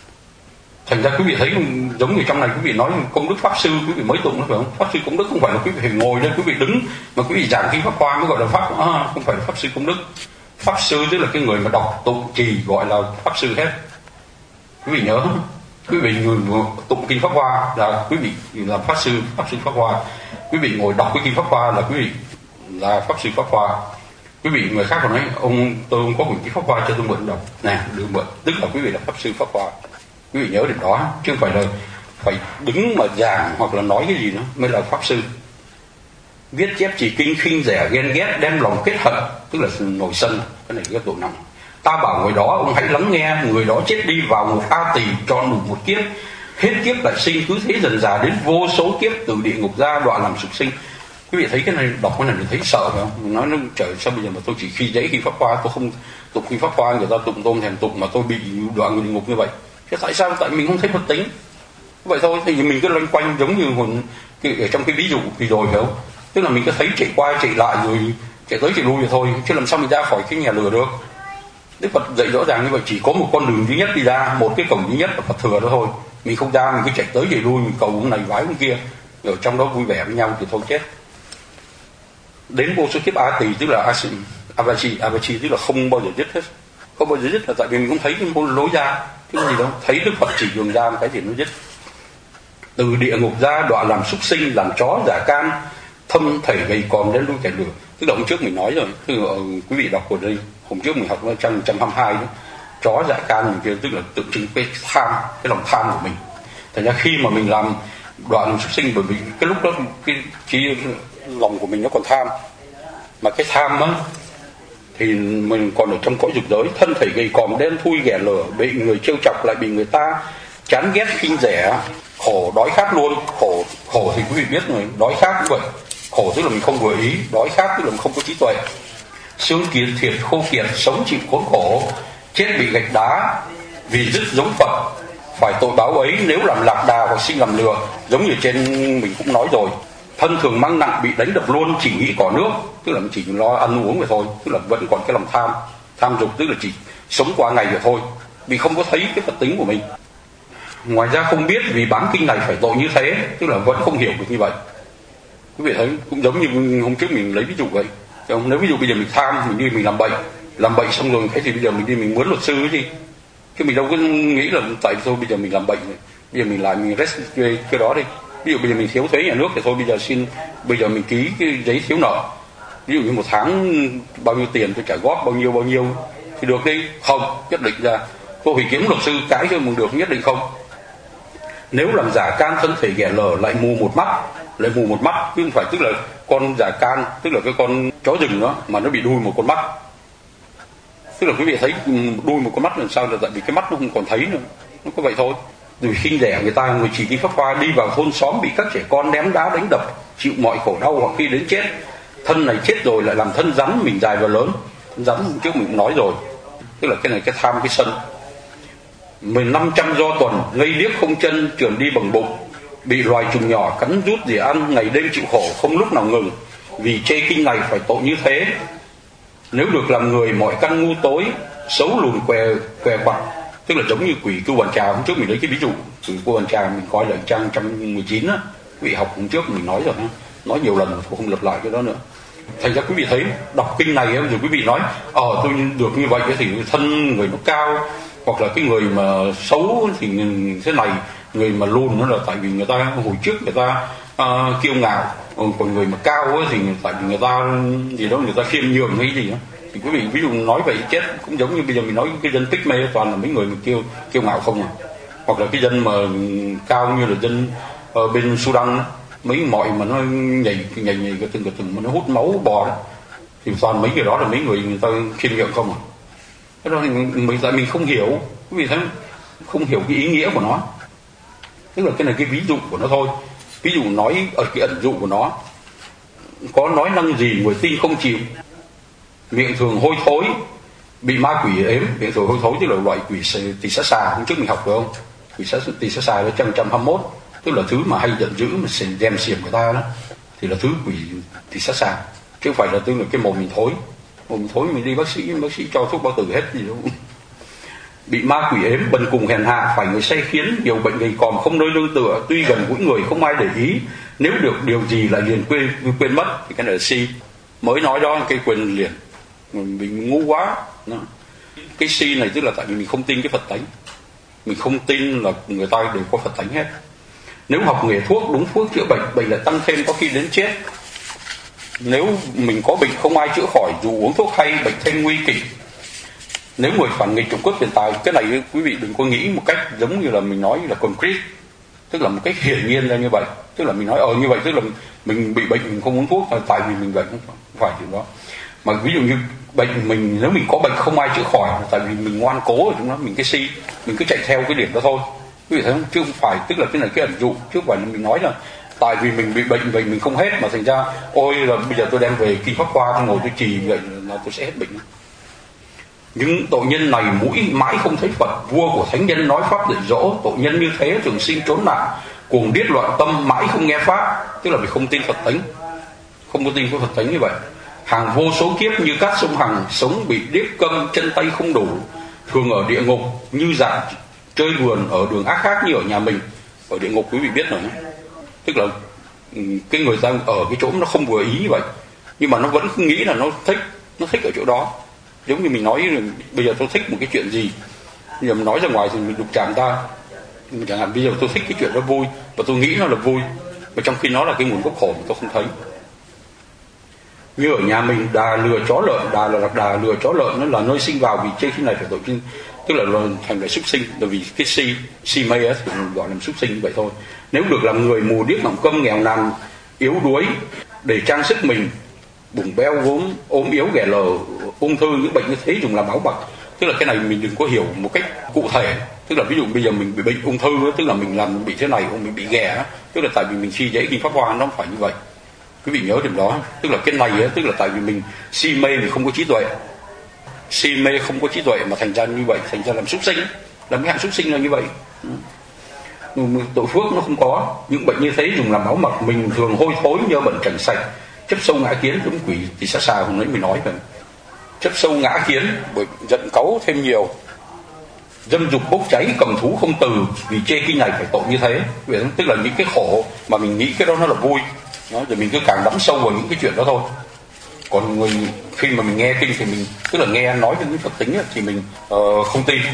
Thành ra quý vị thấy giống như trong này quý vị nói công đức pháp sư, quý vị mới tụng đó, phải không? Pháp sư công đức không phải là quý vị phải ngồi lên quý vị đứng mà quý vị giảng kinh Pháp Hoa mới gọi là pháp, không phải là pháp sư công đức. Pháp sư tức là cái người mà đọc tụng trì gọi là pháp sư hết. Quý vị nhớ, quý vị người tụng kinh Pháp Hoa là quý vị là pháp sư Pháp Hoa. Quý vị ngồi đọc cái kinh Pháp Hoa là quý vị là pháp sư Pháp Hoa. Quý vị người khác còn nói tôi không có quyển kinh Pháp Hoa cho tôi mượn đọc, nè đưa mượn, tức là quý vị là pháp sư Pháp Hoa. Quý vị nhớ điểm đó, chứ không phải là phải đứng mà giảng hoặc là nói cái gì nữa mới là pháp sư. Viết chép chỉ kinh khinh rẻ ghen ghét đem lòng kết hận, tức là nổi sân, cái này cái tội nặng. Ta bảo người đó ông hãy lắng nghe, người đó chết đi vào ngục A Tỳ trọn đủ một kiếp, hết kiếp lại sinh, cứ thế dần dà đến vô số kiếp từ địa ngục ra đọa làm súc sinh. Quý vị thấy cái này, đọc cái này mình thấy sợ phải không? Nói nó trời sao bây giờ mà tôi chỉ khi dễ kinh Pháp Hoa, tôi không tụng kinh Pháp Hoa, người ta tụng tôm thèm tụng mà tôi bị đọa địa ngục như vậy. Thế tại sao? Tại mình không thấy Phật tính. Vậy thôi thì mình cứ loanh quanh giống như ở trong cái ví dụ thì rồi phải không? Tức là mình cứ thấy chạy qua chạy lại rồi chạy tới chạy lui rồi thôi, chứ làm sao mình ra khỏi cái nhà lừa được. Đức Phật dạy rõ ràng như vậy, chỉ có một con đường duy nhất đi ra, một cái cổng duy nhất là Phật thừa đó thôi. Mình không ra, mình cứ chạy tới chạy lui, mình cầu ông này vái ông kia, ở trong đó vui vẻ với nhau thì thôi chết. Đến vô số kiếp A Tỳ tức là Avachi tức là không bao giờ dứt hết, không bao giờ dứt là tại vì mình không thấy cái lối ra, cái gì đâu, thấy Đức Phật chỉ đường ra một cái gì nó dứt. Từ địa ngục ra đọa làm súc sinh, làm chó giả can, thâm thảy gầy còm lên lui kẻ lửa. Tức là hôm trước mình nói rồi, quý vị đọc của đây, hôm trước mình học trang 122 đó, chó giả can mình kia tức là tượng trưng cái tham, cái lòng tham của mình. Thành ra khi mà mình làm đọa làm súc sinh, bởi vì cái lúc đó cái lòng của mình nó còn tham, mà cái tham á thì mình còn ở trong cõi dục giới, thân thể gầy còm đen thui ghẻ lửa, bị người trêu chọc, lại bị người ta chán ghét khinh rẻ, khổ đói khát luôn. Khổ thì quý vị biết rồi, đói khát cũng vậy. Khổ tức là mình không vừa ý, đói khát tức là mình không có trí tuệ. Xương kiệt thiệt khô kiệt, sống chịu khốn khổ, chết bị gạch đá, vì dứt giống Phật, phải tội báo ấy nếu làm lạc đà hoặc sinh làm lừa. Giống như trên mình cũng nói rồi, thân thường mang nặng bị đánh đập luôn, chỉ nghĩ cỏ nước, tức là mình chỉ lo ăn uống vậy thôi, tức là vẫn còn cái lòng tham dục, tức là chỉ sống qua ngày vậy thôi, vì không có thấy cái Phật tính của mình. Ngoài ra không biết vì bán kinh này phải tội như thế, tức là vẫn không hiểu được như vậy. Quý vị thấy cũng giống như hôm trước mình lấy ví dụ vậy. Nếu ví dụ bây giờ mình tham, mình đi mình làm bệnh xong rồi, thế thì bây giờ mình đi mình mướn luật sư cái gì, chứ mình đâu có nghĩ là tại thôi bây giờ mình làm bệnh rồi, bây giờ mình lại mình rest cái đó đi. Ví dụ bây giờ mình thiếu thuế nhà nước thì thôi bây giờ mình ký cái giấy thiếu nợ, ví dụ như một tháng bao nhiêu tiền tôi trả góp bao nhiêu thì được đi. Không, nhất định ra tôi phải kiếm luật sư cái cho mình được, nhất định không. Nếu làm giả can, thân thể ghẻ lở, lại mù một mắt, chứ không phải tức là con giả can, tức là cái con chó rừng đó mà nó bị đuôi một con mắt. Tức là quý vị thấy đuôi một con mắt làm sao, là tại vì cái mắt nó không còn thấy nữa, nó có vậy thôi. Rồi khinh rẻ người ta, người chỉ đi pháp hoa, đi vào thôn xóm bị các trẻ con ném đá đánh đập, chịu mọi khổ đau, hoặc khi đến chết, thân này chết rồi lại làm thân rắn, mình dài và lớn. Thân rắn trước mình cũng nói rồi, tức là cái này cái tham, cái sân. 1500 do tuần, ngây điếc không chân, trườn đi bằng bụng, bị loài trùng nhỏ cắn rút gì ăn, ngày đêm chịu khổ không lúc nào ngừng, vì chê kinh này phải tội như thế. Nếu được làm người mọi căn ngu tối, xấu lùn què quặt, tức là giống như quỷ cưu bàn trà. Hôm trước mình lấy cái ví dụ quỷ cưu bàn trà, mình coi là trang 119 á, quý vị học hôm trước mình nói rồi, nói nhiều lần tôi không lặp lại cái đó nữa. Thành ra quý vị thấy đọc kinh này rồi quý vị nói tôi được như vậy thì thân người nó cao, hoặc là cái người mà xấu thì thế này, người mà lùn nó là tại vì người ta hồi trước người ta kiêu ngạo, còn người mà cao thì tại vì người ta gì đó, người ta khiêm nhường hay gì đó. Thì quý vị ví dụ nói vậy chết cũng giống như bây giờ mình nói cái dân Tích Mê toàn là mấy người mà kiêu ngạo không à. Hoặc là cái dân mà cao như là dân bên Sudan đó, mấy mọi mà nó nhảy cái từng mà nó hút máu bò đó, thì toàn mấy người đó là mấy người ta khiêm nhường không à. Thế đó mình không hiểu, quý vị thấy không hiểu cái ý nghĩa của nó. Tức là cái này cái ví dụ của nó thôi. Ví dụ nói ở cái ẩn dụ của nó, có nói năng gì người tin không chịu, miệng thường hôi thối, bị ma quỷ ếm. Miệng thường hôi thối tức là loại quỷ tỳ sát xà, hôm trước mình học phải không? Quỷ tỳ sát xà là 121, tức là thứ mà hay giận dữ mà đem xiềm người ta đó, thì là thứ quỷ tỳ sát xà, chứ không phải là tức là cái mồm mình thối. Mồm mình thối mình đi bác sĩ cho thuốc bao tử hết gì đâu. Bị ma quỷ ếm, bần cùng hèn hạ, phải người say khiến, nhiều bệnh gầy còm không nơi nương tựa, tuy gần gũi người không ai để ý, nếu được điều gì lại liền quên mất. Thì cái này là si, mới nói đó, cái quên liền, mình ngu quá đó. Cái si này tức là tại vì mình không tin cái Phật tánh, mình không tin là người ta đều có Phật tánh hết. Nếu học nghề thuốc, đúng thuốc chữa bệnh lại tăng thêm, có khi đến chết. Nếu mình có bệnh không ai chữa khỏi, dù uống thuốc hay, bệnh thêm nguy kịch. Nếu người phản nghịch trộm cướp tiền tài, cái này quý vị đừng có nghĩ một cách giống như là mình nói là concrete, tức là một cách hiển nhiên ra như vậy. Tức là mình nói như vậy, tức là mình bị bệnh mình không uống thuốc tại vì mình bệnh, không phải chuyện đó. Mà ví dụ như bệnh mình, nếu mình có bệnh không ai chữa khỏi, tại vì mình ngoan cố ở trong đó, mình cái si, mình cứ chạy theo cái điểm đó thôi, quý vị thấy không? Chứ không phải, tức là cái này cái ẩn dụ, chứ không phải là mình nói là tại vì mình bị bệnh vậy mình không hết, mà thành ra ôi là bây giờ tôi đem về kinh pháp khoa tôi ngồi tôi trì vậy là tôi sẽ hết bệnh. Nhưng tội nhân này mũi mãi không thấy Phật, vua của thánh nhân nói pháp dạy dỗ, tội nhân như thế thường sinh trốn nạn, cuồng điếc loạn tâm, mãi không nghe pháp, tức là vì không tin Phật tánh, không có tin có Phật tánh như vậy. Hàng vô số kiếp như cát sông Hằng, sống bị điếc câm, chân tay không đủ, thường ở địa ngục như dạng chơi vườn, ở đường ác khác như ở nhà mình. Ở địa ngục quý vị biết rồi nhé, tức là cái người ta ở cái chỗ nó không vừa ý như vậy, nhưng mà nó vẫn nghĩ là nó thích ở chỗ đó. Giống như mình nói bây giờ tôi thích một cái chuyện gì, bây giờ mình nói ra ngoài thì mình đụng chạm ta, Chẳng hạn bây giờ tôi thích cái chuyện đó vui và tôi nghĩ nó là vui, mà trong khi nó là cái nguồn gốc khổ mà tôi không thấy. Như ở nhà mình, đà lừa chó lợn, đà lừa chó lợn nó là nơi sinh vào, vì chê khi này phải tội chi, tức là thành là súc sinh, bởi vì cái si mê thì mình gọi là súc sinh vậy thôi. Nếu được làm người mù điếc ngọng câm, nghèo nàn yếu đuối để trang sức mình, bùng beo gốm ốm yếu ghẻ lờ, ung thư, những bệnh như thế dùng làm áo bạc. Tức là cái này mình đừng có hiểu một cách cụ thể. Tức là ví dụ bây giờ mình bị bệnh ung thư, tức là mình bị thế này, mình bị ghẻ, tức là tại vì mình suy dễ kinh pháp hoa, nó không phải như vậy. Quý vị nhớ điểm đó. Tức là cái này tức là tại vì mình si mê, mình không có trí tuệ, si mê không có trí tuệ mà thành ra như vậy, thành ra làm súc sinh, làm cái hạng súc sinh là như vậy. Tội phước nó không có. Những bệnh như thế dùng làm áo mặc, mình thường hôi thối, nhơ bẩn trần sạch, chấp sâu ngã kiến, đúng quỷ thì xà hồi nãy mình nói vậy. Chấp sâu ngã kiến bởi giận cáu thêm nhiều, dâm dục bốc cháy, cầm thú không từ, vì chê kinh này phải tội như thế. Tức là những cái khổ mà mình nghĩ cái đó nó là vui, rồi mình cứ càng đắm sâu vào những cái chuyện đó thôi. Còn khi mà mình nghe kinh thì mình tức là nghe nói về những Phật tính thì mình không tin.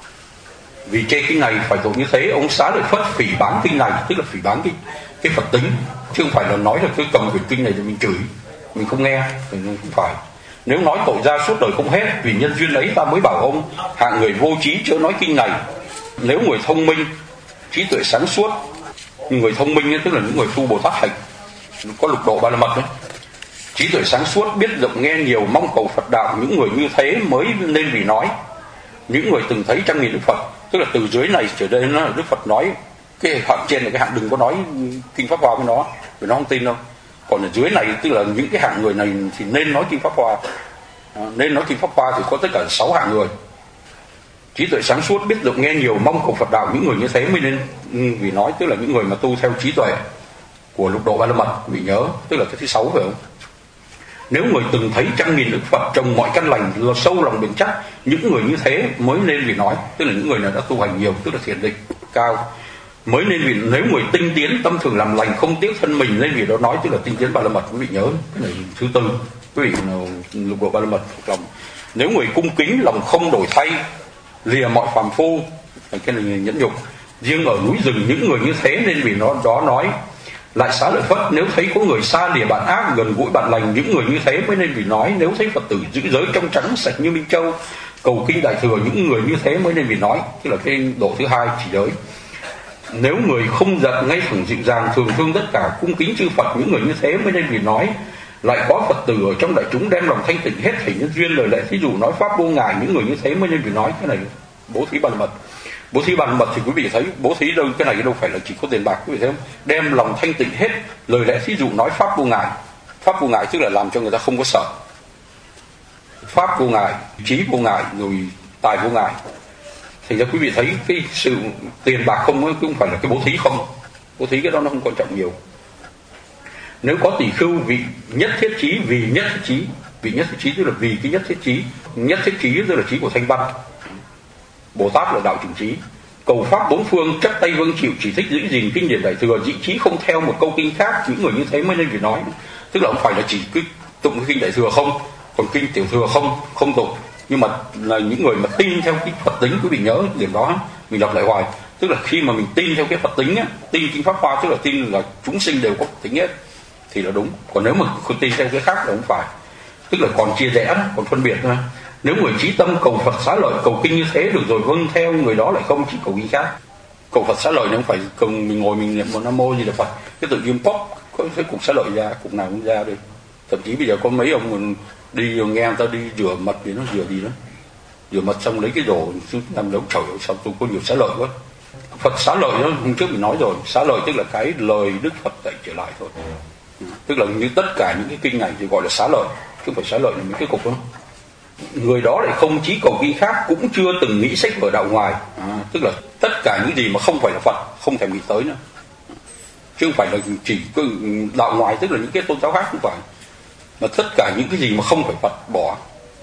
Vì chê kinh này phải tội như thế, ông Xá Lợi Phất phỉ báng kinh này, tức là phỉ báng cái Phật tính, chứ không phải là nói là cứ cầm quyển kinh này rồi mình chửi, mình không nghe, mình không phải. Nếu nói tội ra suốt đời không hết, vì nhân duyên ấy ta mới bảo ông hạng người vô trí chớ nói kinh này. Nếu người thông minh, trí tuệ sáng suốt, người thông minh tức là những người tu Bồ Tát hạnh, có lục độ Ba La Mật đấy, trí tuệ sáng suốt, biết rộng nghe nhiều, mong cầu Phật đạo, những người như thế mới nên vì nói. Những người từng thấy 100.000 Đức Phật, tức là từ dưới này trở lên Đức Phật nói cái hạng trên là cái hạng đừng có nói kinh pháp hoa với nó, vì nó không tin đâu. Còn ở dưới này tức là những cái hạng người này thì nên nói kinh pháp hoa, nên nói kinh pháp hoa thì có tất cả 6 hạng người. Trí tuệ sáng suốt, biết rộng nghe nhiều, mong cầu Phật đạo, những người như thế mới nên vì nói, tức là những người mà tu theo trí tuệ của lục độ Ba La Mật, vì nhớ, tức là cái thứ 6 phải không? Nếu người từng thấy 100.000 Đức Phật trồng mọi căn lành, là sâu lòng bền chắc, những người như thế mới nên vì nói, tức là những người nào đã tu hành nhiều, tức là thiền định cao, mới nên vì. Nếu người tinh tiến, tâm thường làm lành, không tiếc thân mình, nên vì đó nói, tức là tinh tiến Ba La Mật. Quý vị nhớ cái này thứ 4, quý vị nào lục độ Ba La Mật lòng. Nếu người cung kính, lòng không đổi thay, lìa mọi phàm phu, cái này nhẫn nhục, riêng ở núi rừng, những người như thế nên vì nó đó nói. Lại Xá Lợi Phất, nếu thấy có người xa lìa bạn ác, gần gũi bạn lành, những người như thế mới nên vì nói. Nếu thấy Phật tử giữ giới trong trắng sạch như Minh Châu, cầu kinh đại thừa, những người như thế mới nên vì nói. Tức là cái độ thứ 2 chỉ giới. Nếu người không giận, ngay thẳng dịu dàng, thường thương tất cả, cung kính chư Phật, những người như thế mới nên vì nói. Lại có Phật tử ở trong đại chúng đem lòng thanh tịnh, hết thảy nhân duyên, lời lẽ thí dụ nói pháp vô ngại, những người như thế mới nên vì nói. Cái này bố thí Ba La Mật. Bố thí Ba La Mật thì quý vị thấy bố thí đâu, cái này đâu phải là chỉ có tiền bạc, quý vị thấy không? Đem lòng thanh tịnh hết, lời lẽ thí dụ nói pháp vô ngại. Pháp vô ngại tức là làm cho người ta không có sợ. Pháp vô ngại, trí vô ngại, rồi tài vô ngại. Thành ra quý vị thấy cái sự tiền bạc không phải là cái bố thí không. Bố thí cái đó nó không quan trọng nhiều. Nếu có tỷ khưu, vị nhất thiết chí, vì nhất thiết chí, vị nhất thiết chí tức là vì cái nhất thiết chí, nhất thiết chí tức là chí của Thanh Văn. Bồ Tát là đạo chủng trí, cầu pháp bốn phương, chấp tay vâng chịu, chỉ thích giữ gìn kinh điển đại thừa, dĩ chí không theo một câu kinh khác, những người như thế mới nên vì nói. Tức là không phải là chỉ cứ tụng cái kinh đại thừa không, còn kinh tiểu thừa không tụng, nhưng mà là những người mà tin theo cái Phật tính. Quý vị nhớ điểm đó, mình đọc lại hoài. Tức là khi mà mình tin theo cái Phật tính á, tin kinh pháp hoa, tức là tin là chúng sinh đều có Phật tính hết, thì là đúng. Còn nếu mà không tin theo cái khác là không phải. Tức là còn chia rẽ, còn phân biệt nữa. Nếu người chí tâm cầu Phật xá lợi, cầu kinh như thế được rồi vâng theo, người đó lại không chỉ cầu kinh khác. Cầu Phật xá lợi nó không phải cần mình ngồi mình niệm một Nam Mô Di Đà Phật, cái tự nhiên pop có cái cục xá lợi ra, cục nào cũng ra đi. Thậm chí bây giờ có mấy ông mình đi nghe người ta đi rửa mật thì nó rửa gì đó, rửa mật xong lấy cái đồ nằm đấu trời ơi sao tôi có nhiều xá lợi quá. Phật xá lợi đó hôm trước mình nói rồi, xá lợi tức là cái lời Đức Phật dạy trở lại thôi. Tức là như tất cả những cái kinh này thì gọi là xá lợi, chứ không phải xá lợi là mấy cái cục đó. Người đó lại không chí cầu kinh khác, cũng chưa từng nghĩ sách vở đạo ngoài, tức là tất cả những gì mà không phải là Phật không thèm nghĩ tới nữa, chứ không phải là chỉ đạo ngoài, tức là những cái tôn giáo khác không phải, mà tất cả những cái gì mà không phải Phật bỏ.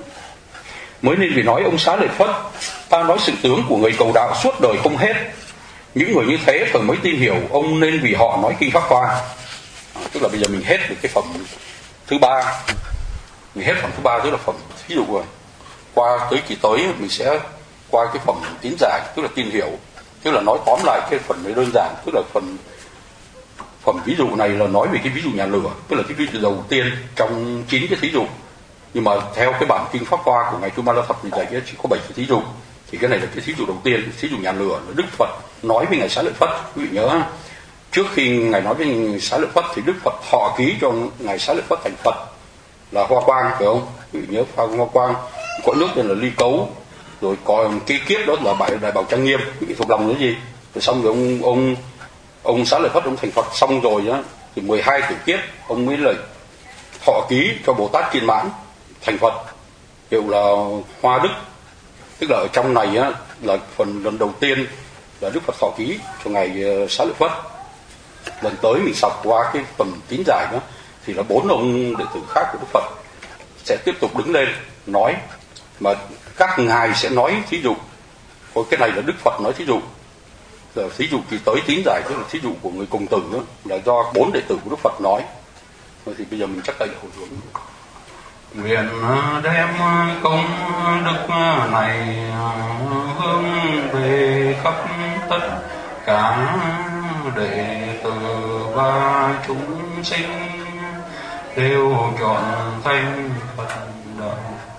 Mới nên vì nói ông Xá Lợi Phất, ta nói sự tướng của người cầu đạo suốt đời không hết, những người như thế thời mới tin hiểu, ông nên vì họ nói kinh pháp hoa. Tức là bây giờ mình hết được cái phẩm thứ 3, mình hết phẩm thứ 3 tức là phẩm thí dụ rồi, qua tới kỳ tới mình sẽ qua cái phẩm tín giải, tức là tin hiểu Tức là nói tóm lại cái phần này đơn giản, tức là phần ví dụ này là nói về cái ví dụ nhà lửa, tức là cái ví dụ đầu tiên trong 9 cái thí dụ. Nhưng mà theo cái bản kinh Pháp Hoa của ngài Chu Ma La Thập thì dạy chỉ có 7 cái thí dụ. Thì cái này là cái thí dụ đầu tiên, thí dụ nhà lửa là Đức Phật nói với ngài Xá Lợi Phất. Quý vị nhớ, trước khi ngài nói với ngài Xá Lợi Phất thì Đức Phật thọ ký cho ngài Xá Lợi Phất thành Phật là Hoa Quang, phải không? Quý vị nhớ Hoa Quang, cõi nước tên là Ly Cấu, rồi còn cái kiếp đó là Đại Bảo Trang Nghiêm. Quý vị thuộc lòng nữa gì? Rồi xong rồi ông Xá Lợi Phất ông thành Phật xong rồi đó, thì 12 tiểu kiếp ông mới lại thọ ký cho Bồ Tát Kiên Mãn thành Phật, hiệu là Hoa Đức. Tức là ở trong này á, là phần lần đầu tiên là Đức Phật thọ ký cho ngài Xá Lợi Phất. Lần tới mình sọc qua cái phần tín giải đó thì là 4 ông đệ tử khác của Đức Phật sẽ tiếp tục đứng lên nói, mà các ngài sẽ nói thí dụ. Còn cái này là Đức Phật nói thí dụ. Rồi thí dụ kỳ tới tín giải, tức là thí dụ của người cùng tử đó, là do 4 đệ tử của Đức Phật nói. Rồi thì bây giờ mình chắc tay hồi hướng.
Nguyện đem công đức này hướng về khắp tất cả đệ tử và chúng sinh đều chọn thanh Phật đạo.